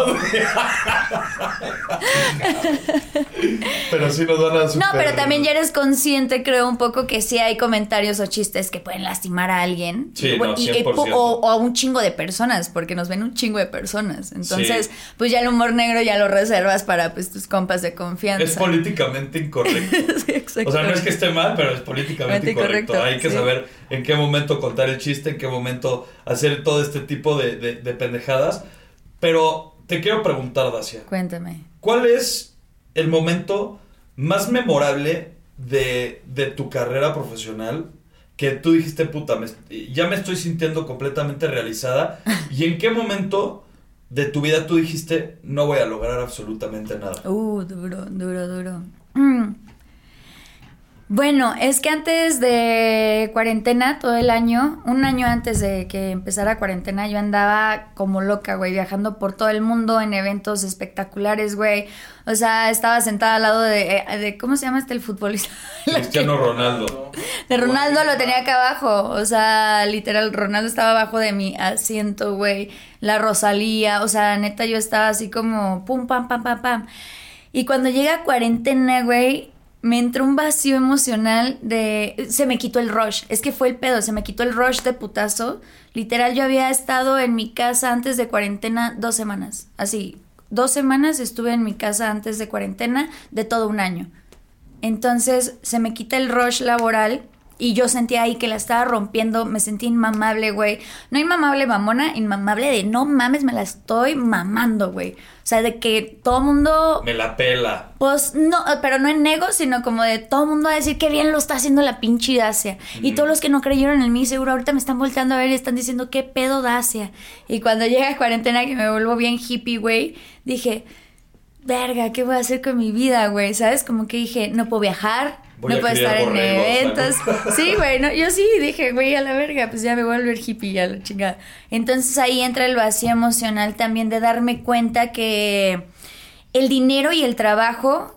Pero sí nos van a super... No, pero también ya eres consciente, creo, un poco que sí hay comentarios o chistes que pueden lastimar a alguien. Sí, no, y, cien por ciento. O, o a un chingo de personas, porque nos ven un chingo de personas. Entonces, sí. pues ya el humor negro ya lo reservas para pues tus compas de confianza. Es políticamente incorrecto. Sí, o sea, no es que esté mal, pero es políticamente incorrecto. Correcto. Hay que sí. saber en qué momento contar el chiste, en qué momento hacer todo este tipo de, de, de pendejadas. Pero te quiero preguntar, Dacia. Cuéntame. ¿Cuál es el momento más memorable de, de tu carrera profesional que tú dijiste, puta, me, ya me estoy sintiendo completamente realizada? ¿Y en qué momento de tu vida tú dijiste, no voy a lograr absolutamente nada? Uh, duro, duro, duro. Mm. Bueno, es que antes de cuarentena, todo el año, un año antes de que empezara cuarentena, yo andaba como loca, güey, viajando por todo el mundo en eventos espectaculares, güey. O sea, estaba sentada al lado de, de ¿cómo se llama este el futbolista? Cristiano Ronaldo. De Ronaldo lo tenía acá abajo, o sea, literal, Ronaldo estaba abajo de mi asiento, güey. La Rosalía, o sea, neta, yo estaba así como pum, pam, pam, pam, pam. Y cuando llega cuarentena, güey, me entró un vacío emocional de... Se me quitó el rush. Es que fue el pedo. Se me quitó el rush de putazo. Literal, yo había estado en mi casa antes de cuarentena dos semanas. Así, dos semanas estuve en mi casa antes de cuarentena de todo un año. Entonces, se me quita el rush laboral y yo sentía ahí que la estaba rompiendo. Me sentí inmamable, güey. No inmamable mamona, inmamable de no mames, me la estoy mamando, güey. O sea, de que todo mundo... Me la pela. Pues no, pero no en ego, sino como de todo mundo va a decir que bien lo está haciendo la pinche Dacia. Mm. Y todos los que no creyeron en mí, seguro ahorita me están volteando a ver y están diciendo, ¿qué pedo Dacia? Y cuando llega cuarentena, que me vuelvo bien hippie, güey, dije, verga, ¿qué voy a hacer con mi vida, güey? ¿Sabes? Como que dije, no puedo viajar. Voy no puedo estar en eventos. Sí, güey, no, yo sí dije, güey, a la verga, pues ya me voy a volver hippie, a la chingada. Entonces ahí entra el vacío emocional también de darme cuenta que el dinero y el trabajo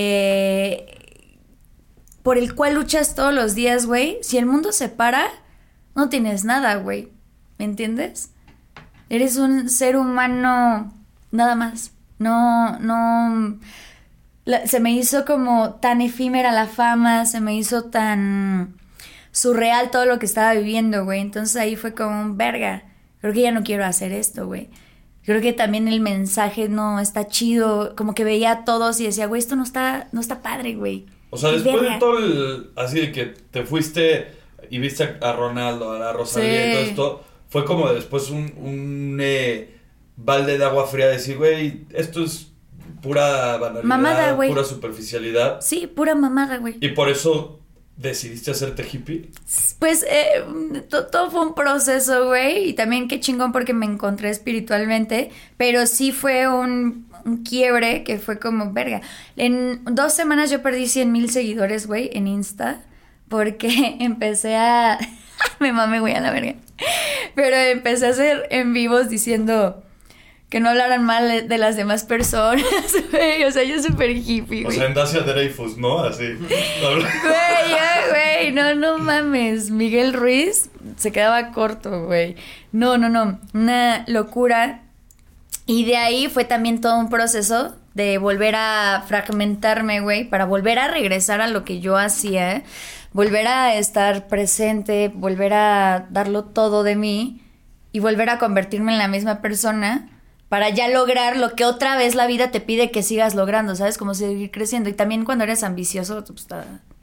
que por el cual luchas todos los días, güey, si el mundo se para, no tienes nada, güey. ¿Me entiendes? Eres un ser humano nada más. No, no... La, se me hizo como tan efímera la fama, se me hizo tan surreal todo lo que estaba viviendo, güey. Entonces ahí fue como un verga. Creo que ya no quiero hacer esto, güey. Creo que también el mensaje no está chido. Como que veía a todos y decía, güey, esto no está, no está padre, güey. O sea, después verga. de todo el... Así de que te fuiste y viste a Ronaldo, a la Rosalía sí. y todo esto, fue como después un, un eh, balde de agua fría de decir, güey, esto es... pura banalidad, mamada, pura superficialidad. Sí, pura mamada, güey. ¿Y por eso decidiste hacerte hippie? Pues eh, to- todo fue un proceso, güey. Y también qué chingón porque me encontré espiritualmente. Pero sí fue un, un quiebre que fue como, verga. En dos semanas yo perdí cien mil seguidores, güey, en Insta. Porque empecé a... me mamé, güey, a la verga. Pero empecé a hacer en vivos diciendo... que no hablaran mal de las demás personas, güey. O sea, yo súper hippie, güey. O sea, en Dacia Dreyfus, ¿no? Así. Güey, ya, güey. No, no mames. Miguel Ruiz se quedaba corto, güey. No, no, no. Una locura. Y de ahí fue también todo un proceso de volver a fragmentarme, güey, para volver a regresar a lo que yo hacía, ¿eh? Volver a estar presente, volver a darlo todo de mí y volver a convertirme en la misma persona para ya lograr lo que otra vez la vida te pide que sigas logrando, ¿sabes? Como seguir creciendo. Y también cuando eres ambicioso, pues está,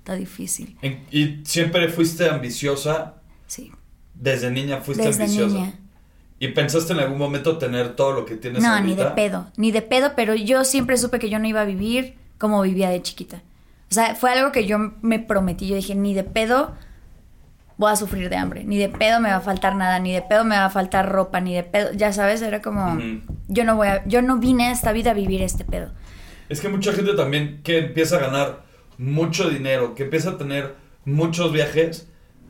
está difícil. En- ¿Y siempre fuiste ambiciosa? Sí. Desde niña fuiste Desde ambiciosa. niña. ¿Y pensaste en algún momento tener todo lo que tienes No, ahorita? ni de pedo, ni de pedo, pero yo siempre supe que yo no iba a vivir como vivía de chiquita. O sea, fue algo que yo me prometí. Yo dije, ni de pedo voy a sufrir de hambre, ni de pedo me va a faltar nada, ni de pedo me va a faltar ropa, ni de pedo, ya sabes, era como, Ujú. yo no voy a, yo no vine a esta vida a vivir este pedo. Es que mucha gente también que empieza a ganar mucho dinero, que empieza a tener muchos viajes,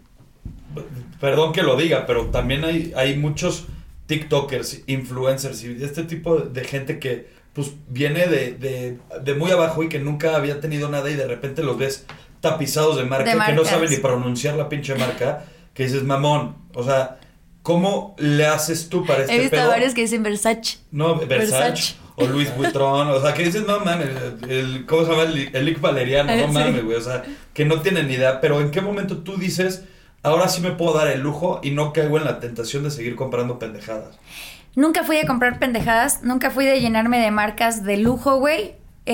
perdón que lo diga, pero también hay, hay muchos TikTokers, influencers y este tipo de gente que pues viene de, de, de muy abajo y que nunca había tenido nada y de repente los ves tapizados de marca, De que no marcas. saben ni pronunciar la pinche marca, que dices, mamón, o sea, ¿cómo le haces tú para este He visto pedo? varios que dicen Versace. No, Versace, Versace. o Louis Vuitton, o sea, que dices, no mames, el, ¿cómo se llama? El, el Lick Valeriano, no Sí. mames, güey, o sea, que no tienen ni idea, pero ¿en qué momento tú dices, ahora sí me puedo dar el lujo y no caigo en la tentación de seguir comprando pendejadas? Nunca fui de comprar pendejadas, nunca fui de llenarme de marcas de lujo, güey.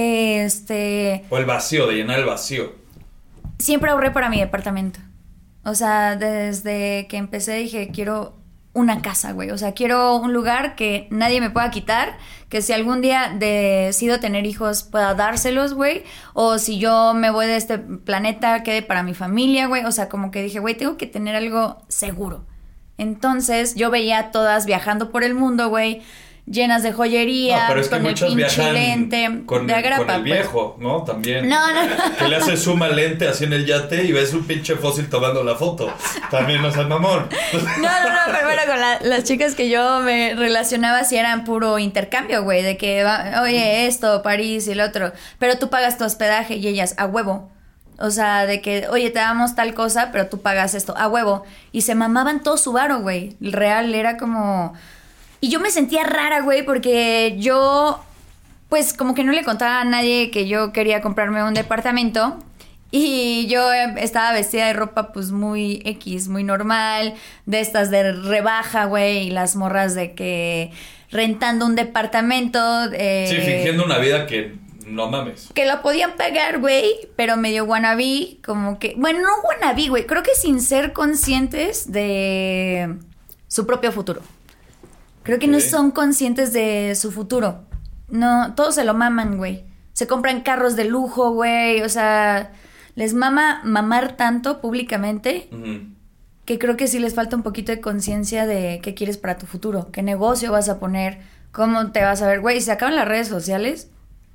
Este, O el vacío, de llenar el vacío. siempre ahorré para mi departamento. O sea, desde que empecé dije, quiero una casa, güey. O sea, quiero un lugar que nadie me pueda quitar, que si algún día decido tener hijos pueda dárselos, güey. O si yo me voy de este planeta, quede para mi familia, güey. O sea, como que dije, güey, tengo que tener algo seguro. Entonces, yo veía a todas viajando por el mundo, güey, llenas de joyería, No, pero es que con el muchas pinche viajan lente con, de agrapa, con el pues. viejo, ¿no? También. No, no, no. Que le hace suma lente así en el yate y ves un pinche fósil tomando la foto. También, o sea, mamón. No, no, no, pero bueno, con la- las chicas que yo me relacionaba sí eran puro intercambio, güey, de que, va, oye, esto, París y el otro, pero tú pagas tu hospedaje y ellas, a huevo. O sea, de que, oye, te damos tal cosa, pero tú pagas esto, a huevo. Y se mamaban todo su varo, güey. El real era como... Y yo me sentía rara, güey, porque yo, pues, como que no le contaba a nadie que yo quería comprarme un departamento. Y yo eh, estaba vestida de ropa, pues, muy X, muy normal. De estas de rebaja, güey, y las morras de que rentando un departamento. Eh, Sí, fingiendo una vida que no mames. que lo podían pagar, güey, pero medio wannabe, como que... Bueno, no wannabe, güey, creo que sin ser conscientes de su propio futuro. Creo que no Ok. son conscientes de su futuro. No, todos se lo maman, güey. Se compran carros de lujo, güey, o sea... Les mama mamar tanto públicamente Ujú. que creo que sí les falta un poquito de conciencia de qué quieres para tu futuro, qué negocio vas a poner, cómo te vas a ver, güey. Se acaban las redes sociales.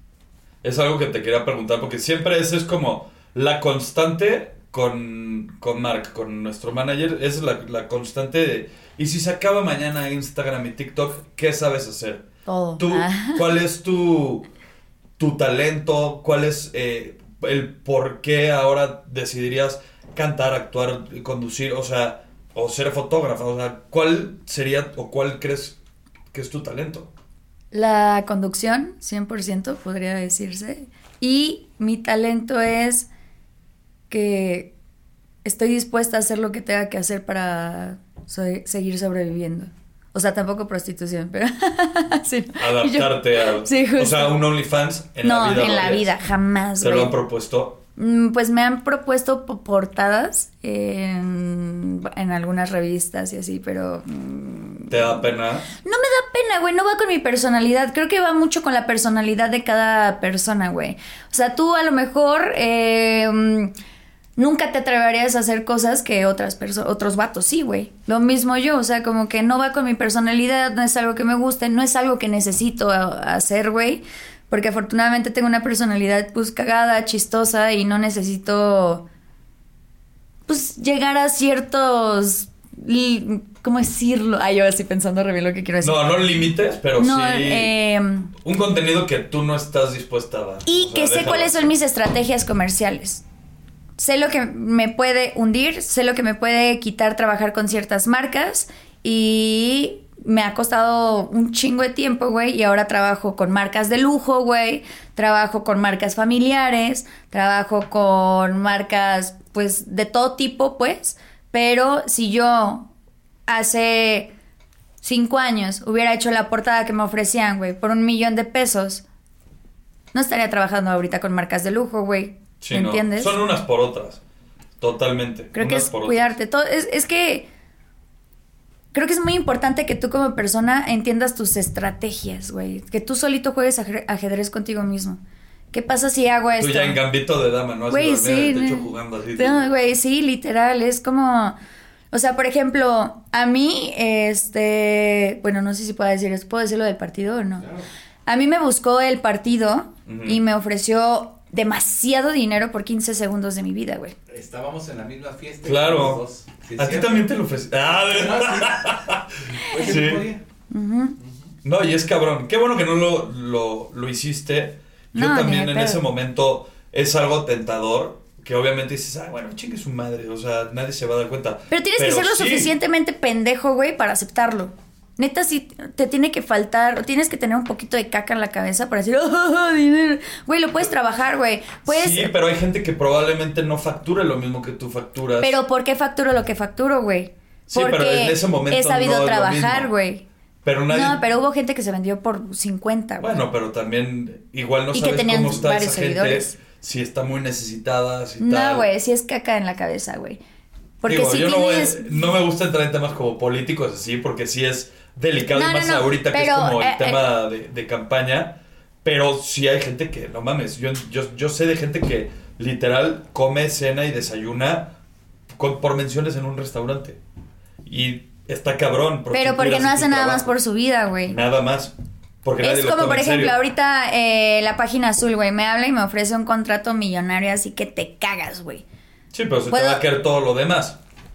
Es algo que te quería preguntar, porque siempre ese es como la constante con, con Mark, con nuestro manager, esa es la, la constante de, y si se acaba mañana Instagram y TikTok, ¿qué sabes hacer? Todo. Tú, Ah. ¿cuál es tu, tu talento? ¿Cuál es eh, el por qué ahora decidirías cantar, actuar, conducir, o sea, o ser fotógrafa? O sea, ¿cuál sería o cuál crees que es tu talento? La conducción, cien por ciento podría decirse. Y mi talento es que estoy dispuesta a hacer lo que tenga que hacer para so- seguir sobreviviendo. O sea, tampoco prostitución, pero... sí. Adaptarte Yo- a... sí, justo. O sea, un OnlyFans en no, la vida. en ¿lo la harías? vida, jamás, ¿Te lo güey. han propuesto? Mm, Pues me han propuesto po- portadas en, en algunas revistas y así, pero... mm, ¿Te da pena? no me da pena, güey, no va con mi personalidad. Creo que va mucho con la personalidad de cada persona, güey. O sea, tú a lo mejor eh, mm, nunca te atreverías a hacer cosas que otras perso- otros vatos sí, güey. Lo mismo yo, o sea, como que no va con mi personalidad, no es algo que me guste, no es algo que necesito a- hacer, güey. Porque afortunadamente tengo una personalidad pues cagada, chistosa y no necesito pues llegar a ciertos... li- ¿Cómo decirlo? Ay, yo así pensando re bien lo que quiero decir. No, no límites, pero No, sí... eh, un contenido que tú no estás dispuesta a dar. y O sea, que sé déjalo. cuáles son mis estrategias comerciales. Sé lo que me puede hundir, sé lo que me puede quitar trabajar con ciertas marcas y me ha costado un chingo de tiempo, güey, y ahora trabajo con marcas de lujo, güey, trabajo con marcas familiares, trabajo con marcas, pues, de todo tipo, pues, pero si yo hace cinco años hubiera hecho la portada que me ofrecían, güey, por un millón de pesos, no estaría trabajando ahorita con marcas de lujo, güey. Sí, ¿me no. entiendes? Son unas por otras. Totalmente. Creo unas que es por cuidarte. Todo, es, es que creo que es muy importante que tú como persona entiendas tus estrategias, güey. Que tú solito juegues aje- ajedrez contigo mismo. ¿Qué pasa si hago esto? Tú ya en gambito de dama, ¿no? Así Güey, dormida en el sí. techo no. jugando así. No, güey, sí, literal. Es como... O sea, por ejemplo, a mí, este... Bueno, no sé si puedo decir esto. ¿Puedo decirlo del partido o no? Claro. A mí me buscó el partido Ujú. y me ofreció demasiado dinero por quince segundos de mi vida, güey. Estábamos en la misma fiesta. Claro. Los dos. Sí, A ti cierto. también te lo ofrecí. Ah, No, sí. Pues Sí. el mismo día. Ujú. no, y es cabrón. Qué bueno que no lo, lo, lo hiciste. Yo No, también ni en de ese pedo. momento es algo tentador. Que obviamente dices, ah, bueno, chingue su madre. O sea, nadie se va a dar cuenta. Pero tienes que ser lo sí. suficientemente pendejo, güey, para aceptarlo. Neta, sí te tiene que faltar, o tienes que tener un poquito de caca en la cabeza para decir, oh, dinero. Güey, lo puedes trabajar, güey. Puedes, Sí, pero hay gente que probablemente no facture lo mismo que tú facturas. pero ¿por qué facturo lo que facturo, güey? Sí, Porque pero en ese momento he sabido no es lo trabajar, mismo. güey. Pero nadie... No, pero hubo gente que se vendió por cincuenta, güey. Bueno, pero también igual no Y que sabes tenían cómo está varios esa gente, seguidores. si está muy necesitada, si tal. No, güey, sí es caca en la cabeza, güey. Porque Digo, si yo no, voy- tienes... no me gusta entrar en temas como políticos así, porque sí es delicado, No, y más no, no, ahorita que pero, es como el eh, tema de, de campaña, pero sí hay gente que, no mames, yo, yo, yo sé de gente que literal come, cena y desayuna con, por menciones en un restaurante. Y está cabrón. Pero porque tú no haces hace tu nada más trabajo. por su vida, güey. Nada más. Porque nadie Es lo como, toma por en ejemplo, serio. ahorita eh, la página azul, güey, me habla y me ofrece un contrato millonario, así que te cagas, güey. Sí, pero se ¿Puedo? te va a caer todo lo demás.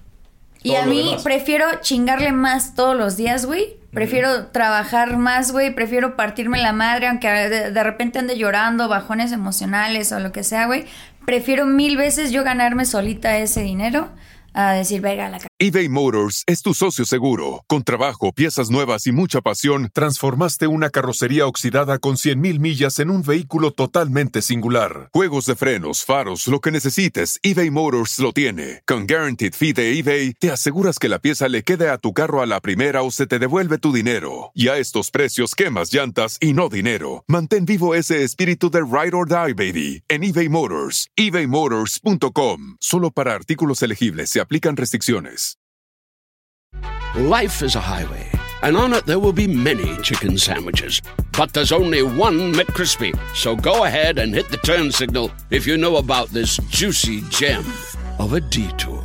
Y Todo a lo mí demás. prefiero chingarle más todos los días, güey. Prefiero trabajar más, güey. Prefiero partirme la madre, aunque de, de repente ande llorando, bajones emocionales o lo que sea, güey. Prefiero mil veces yo ganarme solita ese dinero a decir, venga, la c eBay Motors es tu socio seguro. Con trabajo, piezas nuevas y mucha pasión, transformaste una carrocería oxidada con cien mil millas en un vehículo totalmente singular. Juegos de frenos, faros, lo que necesites, eBay Motors lo tiene. Con Guaranteed Fee de eBay, te aseguras que la pieza le quede a tu carro a la primera o se te devuelve tu dinero. Y a estos precios, quemas llantas y no dinero. Mantén vivo ese espíritu de Ride or Die, baby, en eBay Motors. ebay motors punto com. Solo para artículos elegibles se aplican restricciones. Life is a highway, and on it there will be many chicken sandwiches. But there's only one McCrispy. So go ahead and hit the turn signal if you know about this juicy gem of a detour.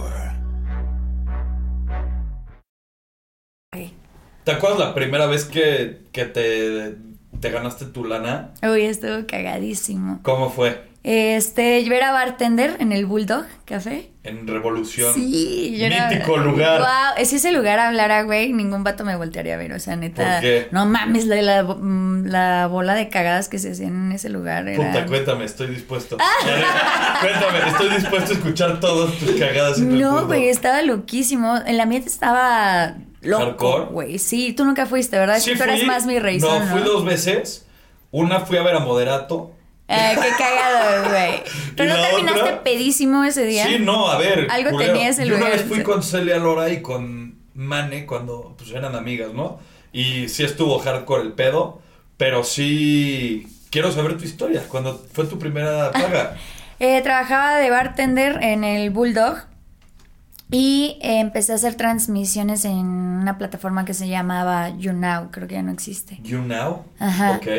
¿Te acuerdas la primera vez que, que te, te ganaste tu lana? Uy, estuvo cagadísimo. ¿Cómo fue? Este, yo era bartender en el Bulldog Café. En Revolución. Sí, yo era... Mítico lugar. Wow, si ese lugar hablara, güey, ningún vato me voltearía a ver. O sea, neta. ¿Por qué? No mames, la, la, la bola de cagadas que se hacían en ese lugar era... Puta, cuéntame, estoy dispuesto. Cuéntame, estoy dispuesto a escuchar todas tus cagadas en el No, mundo. güey, estaba loquísimo. El ambiente estaba loco, ¿Hardcore? güey. Sí, tú nunca fuiste, ¿verdad? Sí tú eras fui. más mi reizón, No, ¿no? fui dos veces. Una fui a ver a Moderato. Eh, qué cagado, güey. Pero ¿Y no la terminaste otra? pedísimo ese día. Sí, no, a ver. Algo culero. tenía ese Yo una lugar. vez fui con Celia Lora y con Mane cuando pues eran amigas, ¿no? Y sí estuvo hardcore el pedo, pero sí quiero saber tu historia. Cuando fue tu primera paga. Eh, trabajaba de bartender en el Bulldog y eh, empecé a hacer transmisiones en una plataforma que se llamaba YouNow, creo que ya no existe. You Now. Ajá. Ok.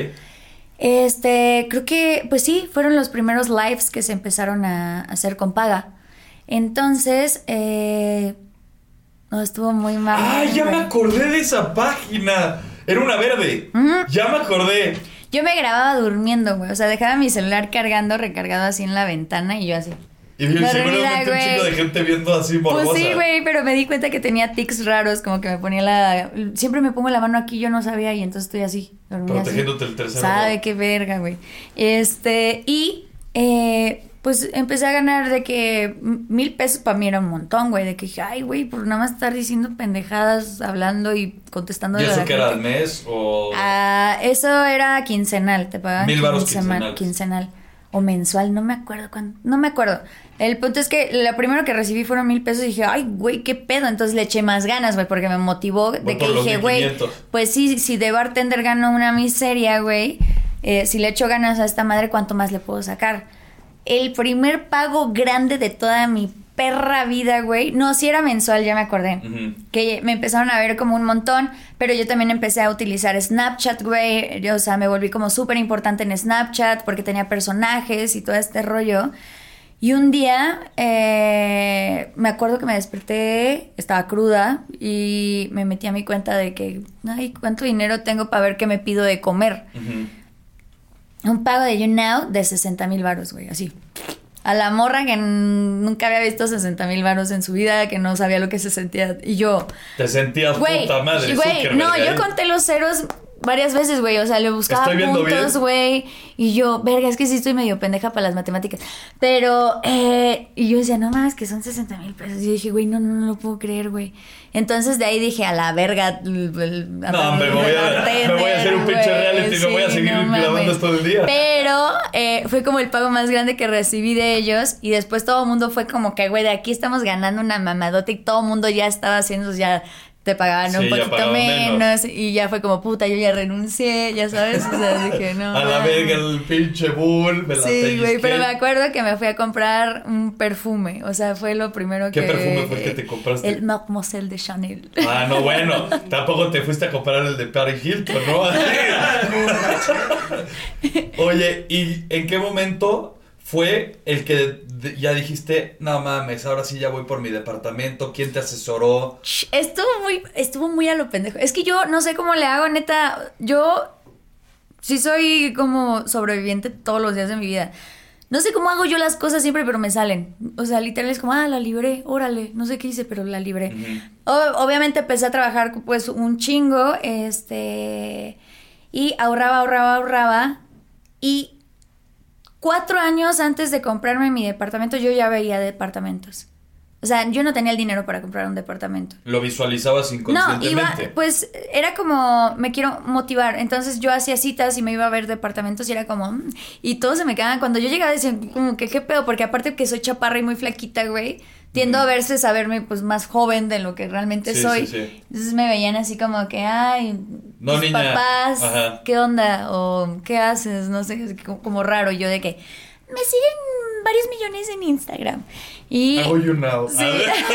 Este, creo que, pues sí, fueron los primeros lives que se empezaron a hacer con paga. Entonces, eh, no, estuvo muy mal. ¡Ah, ya me güey. acordé de esa página! Era una verde. Ya me acordé. Yo me grababa durmiendo, güey. O sea, dejaba mi celular cargando, recargado así en la ventana y yo así. Y vi Dormida, seguramente un güey. chico de gente viendo así morbosa. Pues sí, güey, pero me di cuenta que tenía tics raros, como que me ponía la... Siempre me pongo la mano aquí, yo no sabía, y entonces estoy así, dormida así. Protegiéndote el tercer Sabe ojo. qué verga, güey. Este, y eh, pues empecé a ganar de que mil pesos para mí era un montón, güey, de que dije, ay, güey, por nada más estar diciendo pendejadas, hablando y contestando ¿Y a la eso que era al gente. mes o...? Ah, eso era quincenal, te pagaban Mil varos quincenal, quincenales. quincenal o mensual, no me acuerdo cuándo, no me acuerdo. El punto es que lo primero que recibí fueron mil pesos y dije, ay, güey, qué pedo. Entonces le eché más ganas, güey, porque me motivó de Voy que por los dije, güey, mil quinientos. pues sí, si de bartender gano una miseria, güey, eh, si le echo ganas a esta madre, ¿cuánto más le puedo sacar? el primer pago grande de toda mi perra vida, güey. No, sí era mensual, ya me acordé. Uh-huh. Que me empezaron a ver como un montón, pero yo también empecé a utilizar Snapchat, güey. Yo, o sea, me volví como súper importante en Snapchat porque tenía personajes y todo este rollo. Y un día, eh, me acuerdo que me desperté, estaba cruda y me metí a mi cuenta de que, ay, ¿cuánto dinero tengo para ver qué me pido de comer? Uh-huh. Un pago de YouNow de sesenta mil varos, güey, así. A la morra que n- nunca había visto sesenta mil varos en su vida, que no sabía lo que se sentía. Y yo... Te sentías güey, puta madre. Güey, no, yo conté los ceros varias veces, güey. O sea, le buscaba puntos, güey. Y yo, verga, es que sí estoy medio pendeja para las matemáticas. Pero, eh... Y yo decía, no mames, que son sesenta mil pesos. Y yo dije, güey, no, no, no lo puedo creer, güey. Entonces de ahí dije, a la verga. El, el, no, hombre, me voy a, tender, me voy a hacer un pinche reality y sí, me voy a seguir no grabando todo el día. Pero eh, fue como el pago más grande que recibí de ellos. Y después todo el mundo fue como que, güey, de aquí estamos ganando una mamadota. Y todo el mundo ya estaba haciendo, ya te pagaban sí, un poquito menos, menos. Y ya fue como, puta, yo ya renuncié, ya sabes. O sea, dije, no. A la verga, el pinche bull. Me la sí, güey, pero me acuerdo que me fui a comprar un perfume. O sea, fue lo primero ¿Qué que... ¿Qué perfume fue el que te compraste? El Mademoiselle de Chanel. Ah, no, bueno. Tampoco te fuiste a comprar el de Paris Hilton, ¿no? Oye, ¿y en qué momento fue el que ya dijiste, no mames, ahora sí ya voy por mi departamento? ¿Quién te asesoró? Estuvo muy, estuvo muy a lo pendejo. Es que yo no sé cómo le hago, neta. Yo sí soy como sobreviviente todos los días de mi vida. No sé cómo hago yo las cosas siempre, pero me salen. O sea, literal es como, ah, la libré, órale. No sé qué hice, pero la libré. Uh-huh. O, obviamente empecé a trabajar pues un chingo, este... y ahorraba, ahorraba, ahorraba. Y cuatro años antes de comprarme mi departamento, yo ya veía departamentos. O sea, yo no tenía el dinero para comprar un departamento. ¿Lo visualizabas inconscientemente? No, iba, pues, era como, me quiero motivar. Entonces yo hacía citas y me iba a ver departamentos y era como... Mmm, y todos se me quedaban. Cuando yo llegaba decían, como que qué pedo, porque aparte que soy chaparra y muy flaquita, güey, tiendo mm. a verse, saberme, pues, más joven de lo que realmente sí, soy. Sí, sí. Entonces me veían así como que, ay, no, mis niña. papás, Ajá. ¿qué onda? O, ¿qué haces? No sé, como, como raro. Yo de que... me siguen varios millones en Instagram. Y... Hago you now. Sí.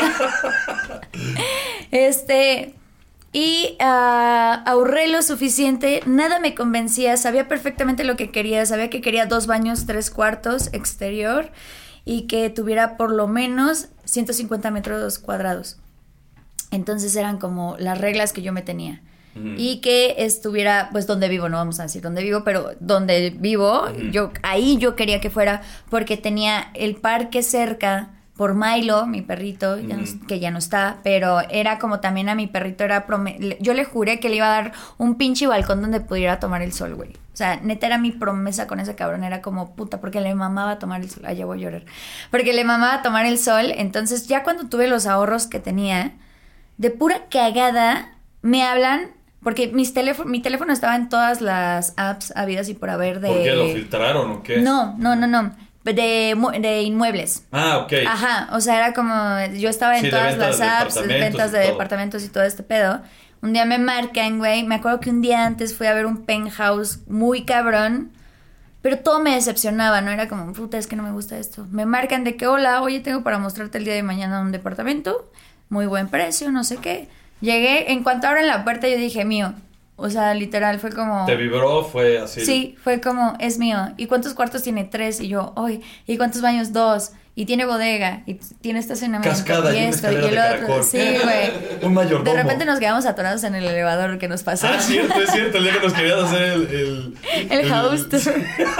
este... Y uh, ahorré lo suficiente. Nada me convencía. Sabía perfectamente lo que quería. Sabía que quería dos baños, tres cuartos, exterior. Y que tuviera por lo menos ciento cincuenta metros cuadrados. Entonces eran como las reglas que yo me tenía. Uh-huh. Y que estuviera, pues, donde vivo, no vamos a decir donde vivo, pero donde vivo, uh-huh. yo ahí yo quería que fuera, porque tenía el parque cerca por Milo, mi perrito, uh-huh. ya no, que ya no está, pero era como también a mi perrito, era prom- yo le juré que le iba a dar un pinche balcón donde pudiera tomar el sol, güey. O sea, neta era mi promesa con ese cabrón, era como puta, porque le mamaba tomar el sol, ay, ya voy a llorar, porque le mamaba tomar el sol. Entonces ya cuando tuve los ahorros que tenía, de pura cagada, me hablan. Porque mis teléfono, mi teléfono estaba en todas las apps habidas y por haber de... ¿Por qué? ¿Lo filtraron o qué? No, no, no, no. De, de inmuebles. Ah, ok. Ajá, o sea, era como... Yo estaba en sí, todas las apps, ventas de departamentos y todo este pedo. Un día me marcan, güey. Me acuerdo que un día antes fui a ver un penthouse muy cabrón. Pero todo me decepcionaba, ¿no? Era como, puta, es que no me gusta esto. Me marcan de que, hola, oye, tengo para mostrarte el día de mañana un departamento. Muy buen precio, no sé qué. Llegué, en cuanto abren la puerta yo dije, mío. O sea, literal, fue como... ¿Te vibró? Fue así. Sí, fue como, es mío. ¿Y cuántos cuartos tiene? Tres. Y yo, oye, ¿y cuántos baños? Dos. Y tiene bodega. Y tiene estacionamiento. Cascada, y esto, y el otro. Sí, güey. Un mayordomo. De repente nos quedamos atorados en el elevador que nos pasó. Ah, cierto, es cierto. El día que nos querías hacer el... El, el, el host. Es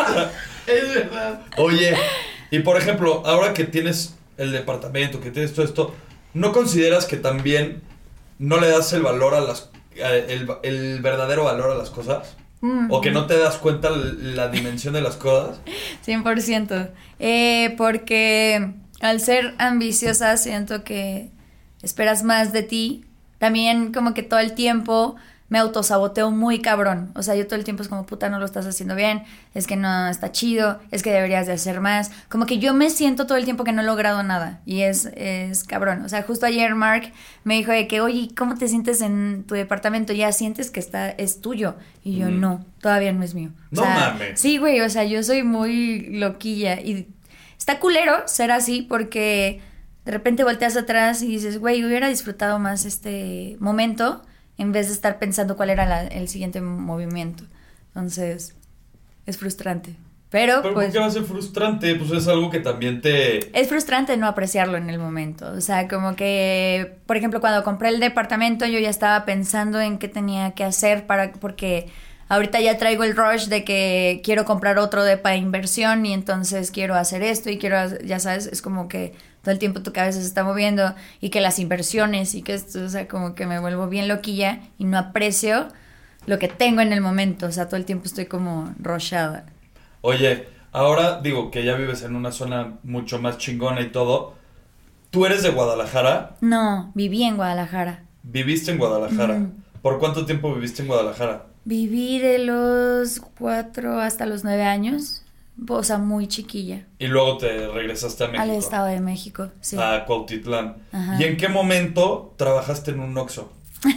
verdad. Oye, y por ejemplo, ahora que tienes el departamento, que tienes todo esto, ¿no consideras que también no le das el valor a las... El, el verdadero valor a las cosas? Mm. ¿O que no te das cuenta la dimensión de las cosas? cien por ciento. Eh, porque al ser ambiciosa siento que esperas más de ti. También como que todo el tiempo me autosaboteo muy cabrón. O sea, yo todo el tiempo es como, puta, no lo estás haciendo bien. Es que no está chido. Es que deberías de hacer más. Como que yo me siento todo el tiempo que no he logrado nada. Y es, es cabrón. O sea, justo ayer Mark me dijo de que, oye, ¿cómo te sientes en tu departamento? ¿Ya sientes que está, es tuyo? Y yo, mm. no, todavía no es mío. O no sea, mames. Sí, güey, o sea, yo soy muy loquilla. Y está culero ser así porque de repente volteas atrás y dices, güey, hubiera disfrutado más este momento en vez de estar pensando cuál era la, el siguiente movimiento. Entonces, es frustrante. Pero, ¿Pero pues, por qué va a ser frustrante? Pues es algo que también te... Es frustrante no apreciarlo en el momento. O sea, como que, por ejemplo, cuando compré el departamento yo ya estaba pensando en qué tenía que hacer para... Porque ahorita ya traigo el rush de que quiero comprar otro depa de inversión y entonces quiero hacer esto y quiero... Ya sabes, es como que todo el tiempo tu cabeza se está moviendo y que las inversiones y que esto, o sea, como que me vuelvo bien loquilla y no aprecio lo que tengo en el momento. O sea, todo el tiempo estoy como rushada. Oye, ahora digo que ya vives en una zona mucho más chingona y todo. ¿Tú eres de Guadalajara? No, viví en Guadalajara. ¿Viviste en Guadalajara? Mm. ¿Por cuánto tiempo viviste en Guadalajara? Viví de los cuatro hasta los nueve años. O sea, muy chiquilla. Y luego te regresaste a México. Al Estado de México, sí. A Cuautitlán. Ajá. ¿Y en qué momento trabajaste en un Oxxo?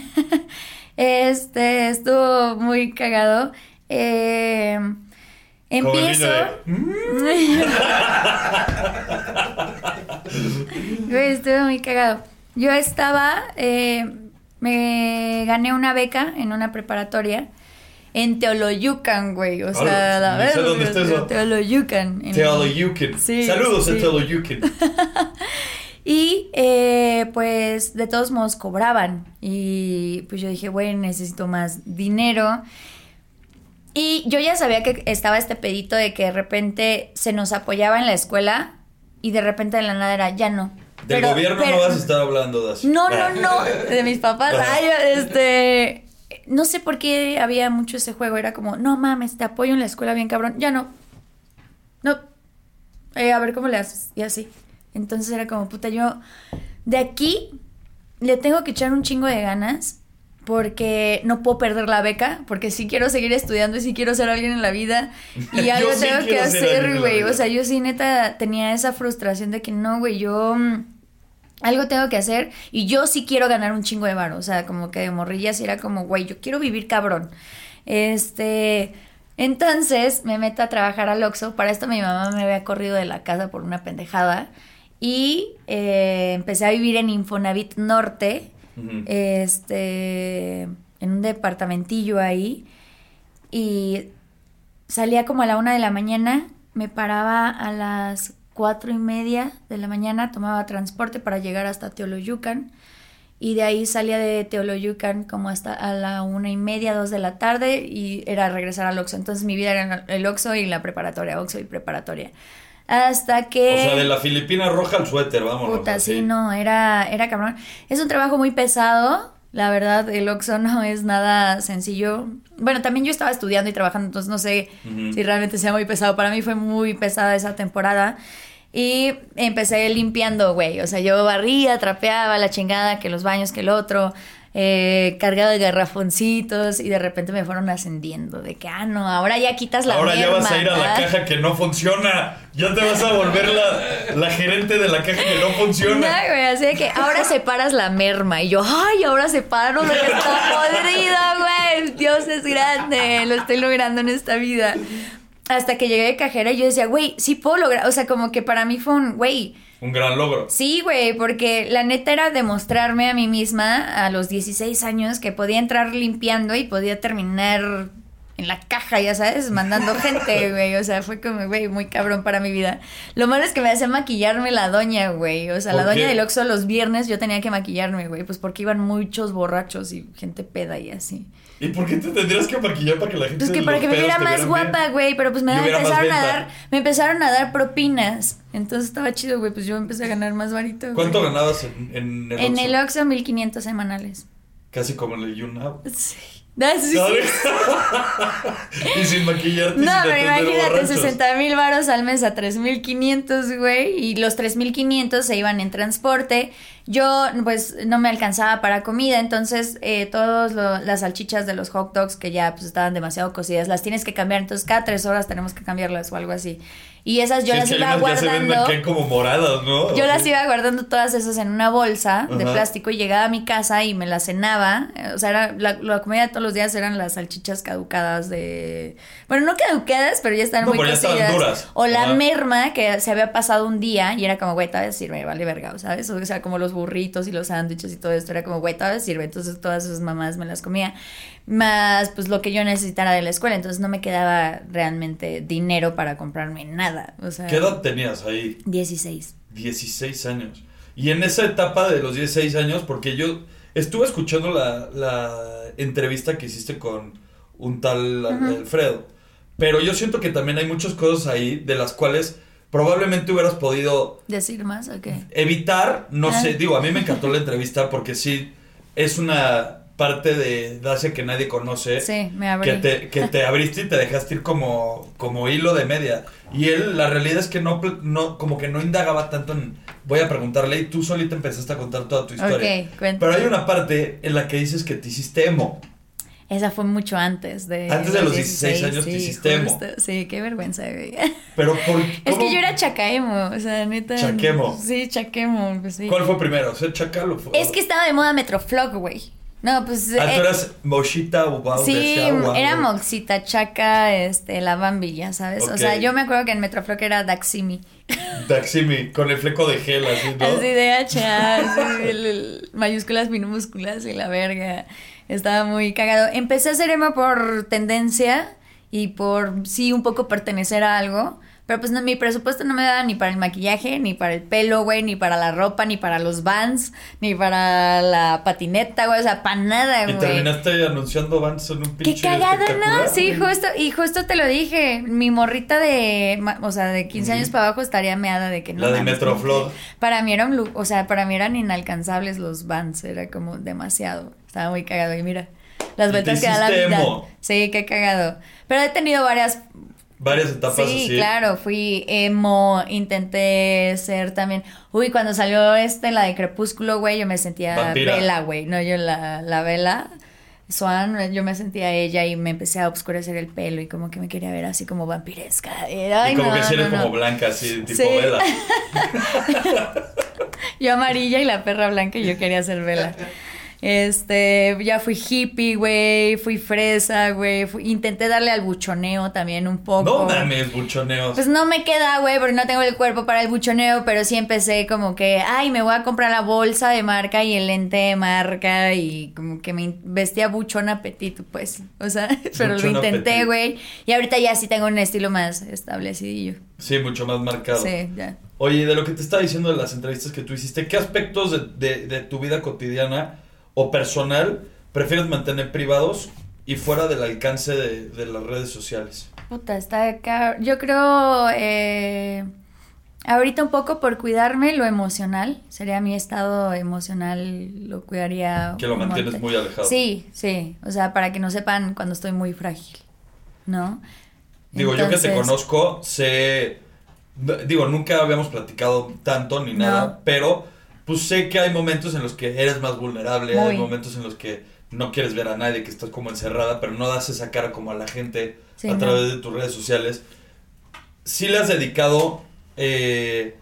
este, estuvo muy cagado. Eh... Empiezo. Güey, estuve muy cagado. Yo estaba, eh, me gané una beca en una preparatoria en Teoloyucan, güey. O sea, la verdad. No sé dónde está eso. Teoloyucan. En... Teoloyucan. Sí, Saludos sí. a Teoloyucan. Y eh, pues de todos modos cobraban. Y pues yo dije, güey, necesito más dinero. Y yo ya sabía que estaba este pedito de que de repente se nos apoyaba en la escuela y de repente de la nada era, ya no. Del pero, gobierno pero, no vas a estar hablando de eso. No, no, no, de mis papás. Ay, este, no sé por qué había mucho ese juego, era como, no mames, te apoyo en la escuela bien cabrón, ya no. No, eh, a ver cómo le haces, y así. Entonces era como, puta, yo de aquí le tengo que echar un chingo de ganas. Porque no puedo perder la beca, porque sí quiero seguir estudiando y sí quiero ser alguien en la vida. Y algo sí tengo que hacer, güey. O sea, yo sí neta tenía esa frustración de que no, güey, yo mmm, algo tengo que hacer. Y yo sí quiero ganar un chingo de varo. O sea, como que de morrillas y era como, güey, yo quiero vivir cabrón. Este... Entonces me meto a trabajar al Oxxo. Para esto mi mamá me había corrido de la casa por una pendejada. Y eh, empecé a vivir en Infonavit Norte. Uh-huh. Este, en un departamentillo ahí, y salía como a la una de la mañana, me paraba a las cuatro y media de la mañana, tomaba transporte para llegar hasta Teoloyucan, y de ahí salía de Teoloyucan como hasta a la una y media, dos de la tarde, y era regresar al Oxxo. Entonces mi vida era el Oxxo y la preparatoria, Oxxo y preparatoria. Hasta que... O sea, de la Filipina roja al suéter, vámonos. Puta, así. sí, no, era, era cabrón. Es un trabajo muy pesado, la verdad, el Oxxo no es nada sencillo. Bueno, también yo estaba estudiando y trabajando, entonces no sé uh-huh. si realmente sea muy pesado. Para mí fue muy pesada esa temporada. Y empecé limpiando, güey. O sea, yo barría, trapeaba, la chingada, que los baños, que el otro... Eh, cargado de garrafoncitos y de repente me fueron ascendiendo de que, ah, no, ahora ya quitas la ahora merma, ya vas a ir a la ¿ah? caja que no funciona, ya te vas a volver la, la gerente de la caja que no funciona. No, güey, así de que ahora separas la merma y yo, ay, ahora separo lo que está podrido, güey, Dios es grande, lo estoy logrando en esta vida. Hasta que llegué de cajera y yo decía, güey, sí puedo lograr, o sea, como que para mí fue un, güey, un gran logro. Sí, güey, porque la neta era demostrarme a mí misma a los dieciséis años que podía entrar limpiando y podía terminar en la caja, ya sabes, mandando gente, güey. O sea, fue como, güey, muy cabrón para mi vida. Lo malo es que me hacía maquillarme la doña, güey. O sea, la doña del Oxxo los viernes yo tenía que maquillarme, güey. Pues porque iban muchos borrachos y gente peda y así. ¿Y por qué te tendrías que maquillar para que la gente... Pues que para que me viera más guapa, güey, pero pues me, me empezaron a dar, me empezaron a dar propinas. Entonces estaba chido, güey, pues yo empecé a ganar más varito. ¿Cuánto güey. ganabas en, en el Oxxo? En el Oxxo mil quinientos semanales. Casi como en el YouNow. Sí. Ah, sí, sí. Y sin maquillarte. No, sin pero imagínate, borrachos. sesenta mil varos al mes a tres mil quinientos, güey. Y los tres mil quinientos se iban en transporte. yo pues no me alcanzaba para comida, entonces eh, todas las salchichas de los hot dogs que ya pues estaban demasiado cocidas, las tienes que cambiar, entonces cada tres horas tenemos que cambiarlas o algo así. Y esas yo sí, las es que iba hay unas guardando. Ya se ven como moradas, ¿no? Yo o las sí. iba guardando todas esas en una bolsa de Ajá. plástico y llegaba a mi casa y me las cenaba. O sea, era, la, la comida de todos los días eran las salchichas caducadas de... Bueno, no caducadas, pero ya están No, muy pero ya estaban cocidas. duras. O la Ajá. merma que se había pasado un día y era como, güey, todavía sirve, vale verga, ¿sabes? O sea, como los burritos y los sándwiches y todo esto, era como, güey, todavía sirve. Entonces todas esas mamás me las comía. Más, pues, lo que yo necesitara de la escuela. Entonces no me quedaba realmente dinero para comprarme nada. O sea... ¿Qué edad tenías ahí? dieciséis. dieciséis años. Y en esa etapa de los dieciséis años, porque yo estuve escuchando la, la entrevista que hiciste con un tal uh-huh. Alfredo, pero yo siento que también hay muchas cosas ahí de las cuales probablemente hubieras podido... ¿Decir más o qué? Evitar, no ah. sé, digo, a mí me encantó la entrevista porque sí, es una parte de Dacia que nadie conoce. Sí, me abrí. Que te, que te abriste y te dejaste ir como, como hilo de media. Y él, la realidad es que no, no, como que no indagaba tanto en, voy a preguntarle, y tú solita empezaste a contar toda tu historia. Ok, cuéntame. Pero hay una parte en la que dices que te hiciste emo. Esa fue mucho antes de... Antes de los dieciséis años sí, te hiciste emo. Justo, sí, qué vergüenza, güey. Pero por... Es que yo era chacaemo, o sea, neta... Chaquemo. Sí, chaquemo, pues sí. ¿Cuál fue primero? ¿Ser chacal o fue...? Es que estaba de moda Metroflog, güey. No, pues... Ah, eh, tú eras Moshita o wow, sí, decía, wow, era wow. Moxita, Chaca, este, la Bambi, ya sabes. Okay. O sea, yo me acuerdo que en Metroflog era Daximi. Daximi, con el fleco de gel, así, ¿no? Así de H A, así, el, el, mayúsculas, minúsculas y la verga. Estaba muy cagado. Empecé a hacer emo por tendencia y por, sí, un poco pertenecer a algo. Pero pues no, mi presupuesto no me daba ni para el maquillaje, ni para el pelo, güey, ni para la ropa, ni para los Vans, ni para la patineta, güey, o sea, para nada, güey. Y terminaste anunciando Vans en un pinche ¡Qué cagado, espectacular, no! Sí, güey. justo, y justo te lo dije, mi morrita de, o sea, de quince Mm. años para abajo estaría meada de que no. La de mames, Metroflog. como que Para mí eran, o sea, para mí eran inalcanzables los Vans, era como demasiado, estaba muy cagado, y mira, las Y te vueltas que da la hiciste vida. emo. Sí, qué cagado. Pero he tenido varias... Varias etapas Sí, así. claro, fui emo, intenté ser también... Uy, cuando salió este, la de Crepúsculo, güey, yo me sentía Vampira. Bella, güey, no, yo la, la Bella, Swan, yo me sentía ella y me empecé a oscurecer el pelo y como que me quería ver así como vampiresca. Ay, Y como no, que si eres no, no. como blanca, así, tipo Sí. vela. Yo amarilla y la perra blanca y yo quería ser Bella. Este, ya fui hippie, güey, fui fresa, güey, fui- intenté darle al buchoneo también un poco. No mames, buchoneos. Pues no me queda, güey, porque no tengo el cuerpo para el buchoneo, pero sí empecé como que, ay, me voy a comprar la bolsa de marca y el lente de marca y como que me vestía buchona petit, pues, o sea, pero lo Buchona intenté, petit. güey, y ahorita ya sí tengo un estilo más establecidillo. Sí, mucho más marcado. Sí, ya. Oye, de lo que te estaba diciendo de las entrevistas que tú hiciste, ¿qué aspectos de, de, de tu vida cotidiana o personal prefieres mantener privados y fuera del alcance de, de las redes sociales? Puta, está acá. Yo creo, eh, ahorita un poco por cuidarme lo emocional, sería mi estado emocional, lo cuidaría. Que lo un mantienes monte. muy alejado. Sí, sí, o sea, para que no sepan cuando estoy muy frágil, ¿no? Digo, yo que te Entonces, conozco, sé... Digo, nunca habíamos platicado tanto ni nada, No. pero pues sé que hay momentos en los que eres más vulnerable, hay Muy. momentos en los que no quieres ver a nadie, que estás como encerrada, pero no das esa cara como a la gente Sí, a no. través de tus redes sociales. ¿Sí le has dedicado eh,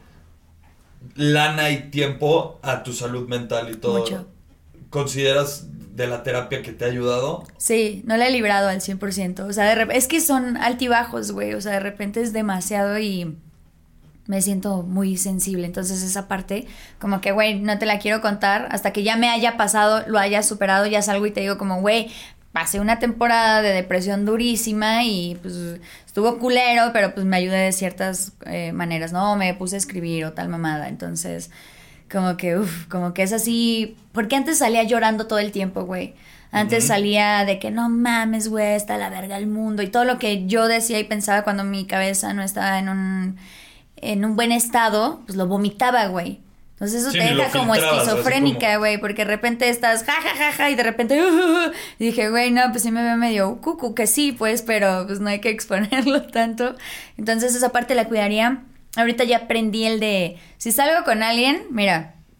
lana y tiempo a tu salud mental y todo? Mucho. ¿Consideras de la terapia que te ha ayudado? Sí, no la he librado al cien por ciento. O sea, de rep- es que son altibajos, güey. O sea, de repente es demasiado y me siento muy sensible. Entonces esa parte, como que, güey, no te la quiero contar hasta que ya me haya pasado, lo haya superado, ya salgo y te digo como, güey, pasé una temporada de depresión durísima y pues estuvo culero, pero pues me ayudé de ciertas eh, maneras, ¿no? Me puse a escribir o tal mamada. Entonces, como que, uff, como que es así. Porque antes salía llorando todo el tiempo, güey. Antes Ujú. salía de que no mames, güey, está la verga el mundo. Y todo lo que yo decía y pensaba cuando mi cabeza no estaba en un, en un buen estado, pues lo vomitaba, güey. Entonces eso Sí, te ni lo deja como filtrabas, así esquizofrénica, como- güey, porque de repente estás ja, ja, ja, ja, y de repente, uh, uh, uh, y dije, güey, no, pues sí me veo medio cucu, que sí, pues, pero pues no hay que exponerlo tanto. Entonces esa parte la cuidaría. Ahorita ya aprendí el de, si salgo con alguien, mira,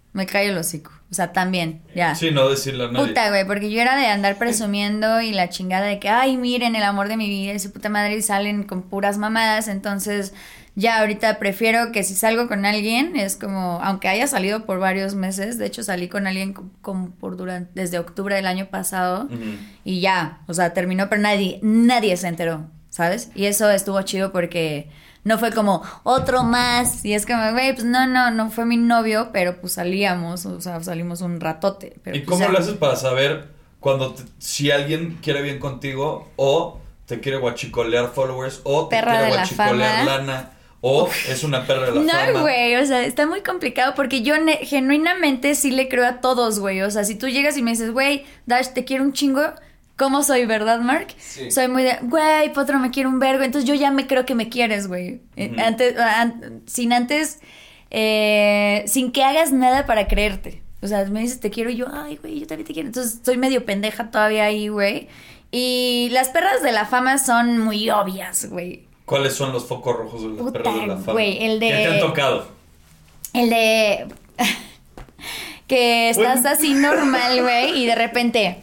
me cae el hocico. O sea, también, ya. Sí, no decirle a nadie. Puta, güey, porque yo era de andar presumiendo y la chingada de que, ay, miren, el amor de mi vida y su puta madre y salen con puras mamadas. Entonces, ya ahorita prefiero que si salgo con alguien, es como, aunque haya salido por varios meses, de hecho salí con alguien como por durante, desde octubre del año pasado, uh-huh. y ya, o sea, terminó, pero nadie, nadie se enteró, ¿sabes? Y eso estuvo chido porque no fue como otro más, y es como, güey, pues no, no, no fue mi novio, pero pues salíamos, o sea, salimos un ratote. Pero ¿Y pues, cómo ya. lo haces para saber cuando te, si alguien quiere bien contigo o te quiere guachicolear followers o te Perra quiere de la guachicolear fama. lana o Uf. es una perra de la no, fama? No, güey, o sea, está muy complicado porque yo ne- genuinamente sí le creo a todos, güey. O sea, si tú llegas y me dices, güey, Dash, te quiero un chingo, ¿cómo soy, verdad, Mark? Sí. Soy muy de, güey, Potro, me quiere un vergo. Entonces yo ya me creo que me quieres, güey. Uh-huh. Antes, an- sin antes, eh, sin que hagas nada para creerte. O sea, me dices, te quiero, y yo, ay, güey, yo también te quiero. Entonces soy medio pendeja todavía ahí, güey. Y las perras de la fama son muy obvias, güey. ¿Cuáles son los focos rojos de las Puta, perras de la fama? Güey, el de... ¿Qué te han tocado? El de... que estás Bueno. así normal, güey, y de repente...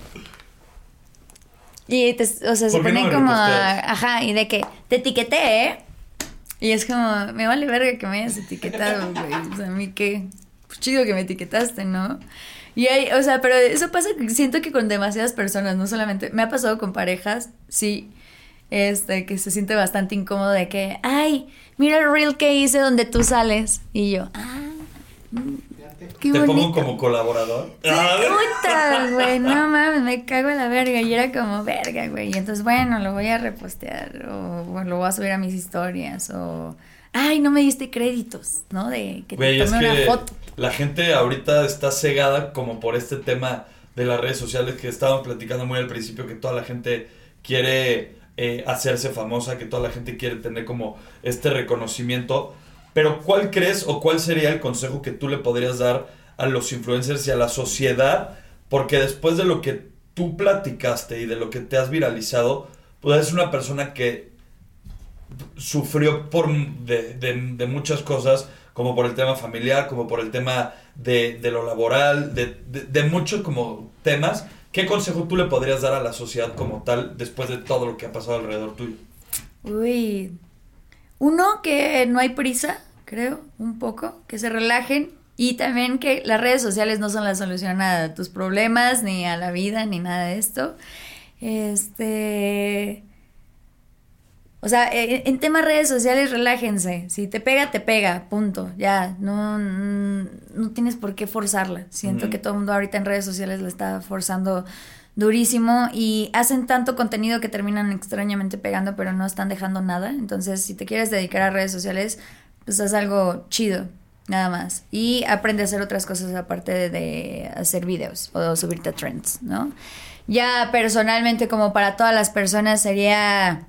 Y te, o sea, se ¿Por qué no ponen me como... reposteas? Ajá, y de que te etiqueté, ¿eh? Y es como, me vale verga que me hayas etiquetado, güey. O sea, a mí qué... Pues chido que me etiquetaste, ¿no? Y hay, o sea, pero eso pasa, siento que con demasiadas personas, no solamente... Me ha pasado con parejas, sí... Este, que se siente bastante incómodo de que, ay, mira el reel que hice donde tú sales. Y yo, ah, qué ¿Te bonito. pongo como colaborador? Sí, puta, güey, no mames, me cago en la verga. Y era como, verga, güey. Y entonces, bueno, lo voy a repostear. O bueno, lo voy a subir a mis historias. O, ay, no me diste créditos, ¿no? De que te Güey, es tomé que una foto. la gente ahorita está cegada como por este tema de las redes sociales que estaban platicando muy al principio, que toda la gente quiere... Eh, hacerse famosa, que toda la gente quiere tener como este reconocimiento, pero ¿cuál crees o cuál sería el consejo que tú le podrías dar a los influencers y a la sociedad? Porque después de lo que tú platicaste y de lo que te has viralizado, pues eres una persona que sufrió por de, de, de muchas cosas, como por el tema familiar, como por el tema de, de lo laboral, de, de, de muchos como temas. ¿Qué consejo tú le podrías dar a la sociedad como tal después de todo lo que ha pasado alrededor tuyo? Uy, uno, que no hay prisa, creo, un poco, que se relajen, y también que las redes sociales no son la solución a tus problemas, ni a la vida, ni nada de esto. Este... O sea, en, en temas redes sociales, relájense. Si te pega, te pega, punto. Ya, no, no, no tienes por qué forzarla. Siento uh-huh. que todo el mundo ahorita en redes sociales la está forzando durísimo y hacen tanto contenido que terminan extrañamente pegando, pero no están dejando nada. Entonces, si te quieres dedicar a redes sociales, pues haz algo chido, nada más. Y aprende a hacer otras cosas aparte de, de hacer videos o subirte a trends, ¿no? Ya personalmente, como para todas las personas, sería...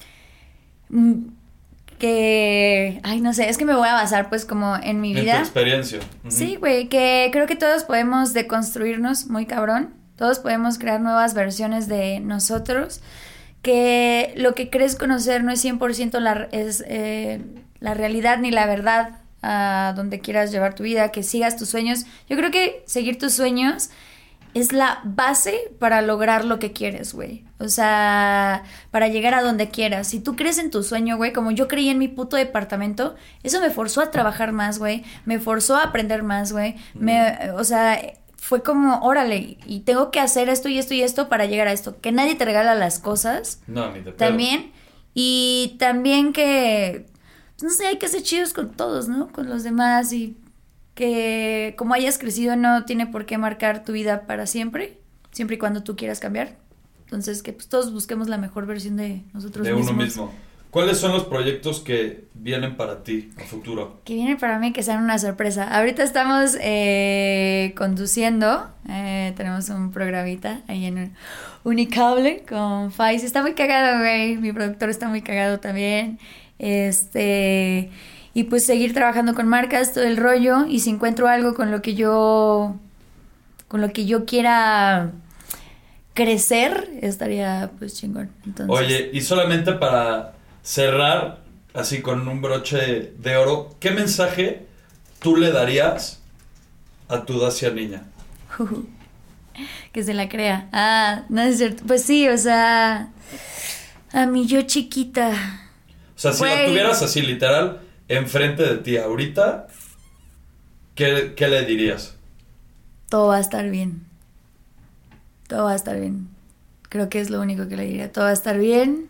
que, ay, no sé, es que me voy a basar pues como en mi vida. En tu experiencia. Uh-huh. Sí, güey, que creo que todos podemos deconstruirnos muy cabrón. Todos podemos crear nuevas versiones de nosotros. Que lo que crees conocer no es cien por ciento la, es, eh, la realidad ni la verdad a donde quieras llevar tu vida. Que sigas tus sueños. Yo creo que seguir tus sueños es la base para lograr lo que quieres, güey. O sea, para llegar a donde quieras. Si tú crees en tu sueño, güey, como yo creí en mi puto departamento, eso me forzó a trabajar más, güey. Me forzó a aprender más, güey. Mm. Me, o sea, fue como, órale, y tengo que hacer esto y esto y esto para llegar a esto. Que nadie te regala las cosas. No, ni te También. Y también que, no sé, hay que ser chidos con todos, ¿no? Con los demás y... que como hayas crecido no tiene por qué marcar tu vida para siempre, siempre y cuando tú quieras cambiar. Entonces, que pues todos busquemos la mejor versión de nosotros de mismos. uno mismo. ¿Cuáles son los proyectos que vienen para ti a futuro? Que vienen para mí que sean una sorpresa. Ahorita estamos eh, conduciendo, eh, tenemos un programita ahí en Unicable con Faiz. Está muy cagado, güey. Mi productor está muy cagado también. Este... Y pues seguir trabajando con marcas, todo el rollo. Y si encuentro algo con lo que yo... con lo que yo quiera crecer, estaría pues chingón. Entonces... Oye, y solamente para cerrar, así con un broche de oro, ¿qué mensaje tú le darías a tu Dacia niña? Uh, que se la crea. Ah, no es cierto. Pues sí, o sea, a mí yo chiquita. O sea, si Güey. la tuvieras así, literal, enfrente de ti ahorita, ¿qué, qué le dirías? Todo va a estar bien. Todo va a estar bien. Creo que es lo único que le diría. Todo va a estar bien.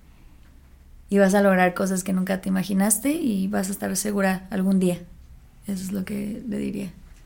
Y vas a lograr cosas que nunca te imaginaste y vas a estar segura algún día. Eso es lo que le diría.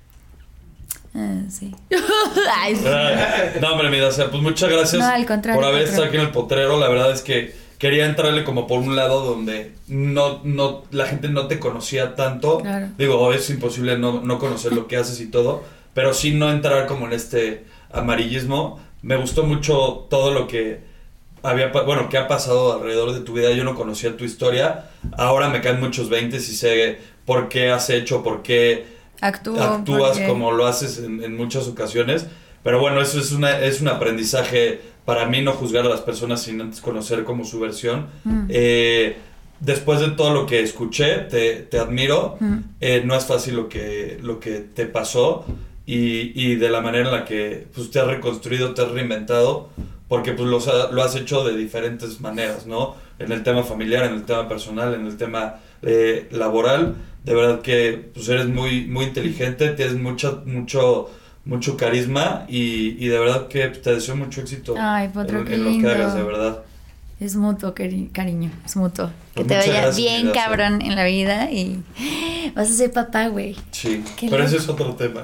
Ah, sí. Ay, sí. No, hombre, mi Dacia, pues muchas gracias No, al contrario, por haber al estado contrario. aquí en el potrero. La verdad es que quería entrarle como por un lado donde no, no, la gente no te conocía tanto. Claro. Digo, es imposible no, no conocer lo que haces y todo, pero sí no entrar como en este amarillismo. Me gustó mucho todo lo que había, bueno, que ha pasado alrededor de tu vida. Yo no conocía tu historia. Ahora me caen muchos veintes y sé por qué has hecho, por qué Actúo, actúas porque... como lo haces en, en muchas ocasiones. Pero bueno, eso es una es un aprendizaje para mí, no juzgar a las personas sin antes conocer como su versión. Mm. Eh, después de todo lo que escuché, te, te admiro. Mm. Eh, no es fácil lo que, lo que te pasó y, y de la manera en la que pues, te has reconstruido, te has reinventado, porque pues lo, lo has hecho de diferentes maneras, ¿no? En el tema familiar, en el tema personal, en el tema eh, laboral. De verdad que pues, eres muy, muy inteligente, tienes mucho, mucho, mucho carisma y, y de verdad que te deseo mucho éxito. Ay, Potro, en, qué en lo lindo. que hagas, de verdad. Es mutuo, cari- cariño, es mutuo. Pues que te vaya gracias, bien gracias. cabrón en la vida y vas a ser papá, güey. Sí, Qué pero loco. ese es otro tema.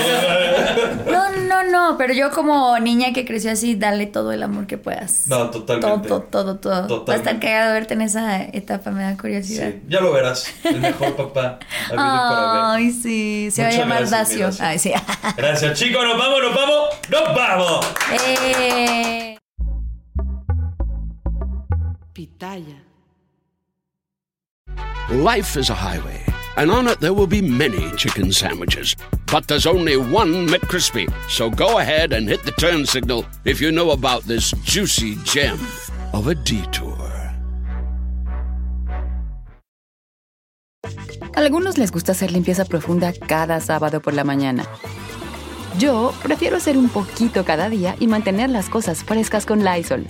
No, no, no, pero yo como niña que creció así, dale todo el amor que puedas. No, totalmente. Todo, todo, todo. Totalmente. Va a estar cagado verte en esa etapa, me da curiosidad. Sí, ya lo verás. El mejor papá ha venido para ver. Ay, sí, se va a Muchas llamar gracias, Dacio. mi Dacio. Ay, sí. Gracias, chicos. Nos vamos, nos vamos, nos vamos. Eh. Pitaya. Life is a highway, and on it there will be many chicken sandwiches. But there's only one McCrispy. So go ahead and hit the turn signal if you know about this juicy gem of a detour. A algunos les gusta hacer limpieza profunda cada sábado por la mañana. Yo prefiero hacer un poquito cada día y mantener las cosas frescas con Lysol.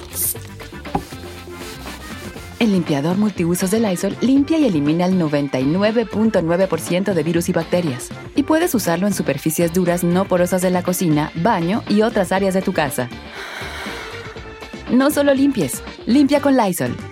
El limpiador multiusos de Lysol limpia y elimina el noventa y nueve punto nueve por ciento de virus y bacterias. Y puedes usarlo en superficies duras no porosas de la cocina, baño y otras áreas de tu casa. No solo limpies, limpia con Lysol.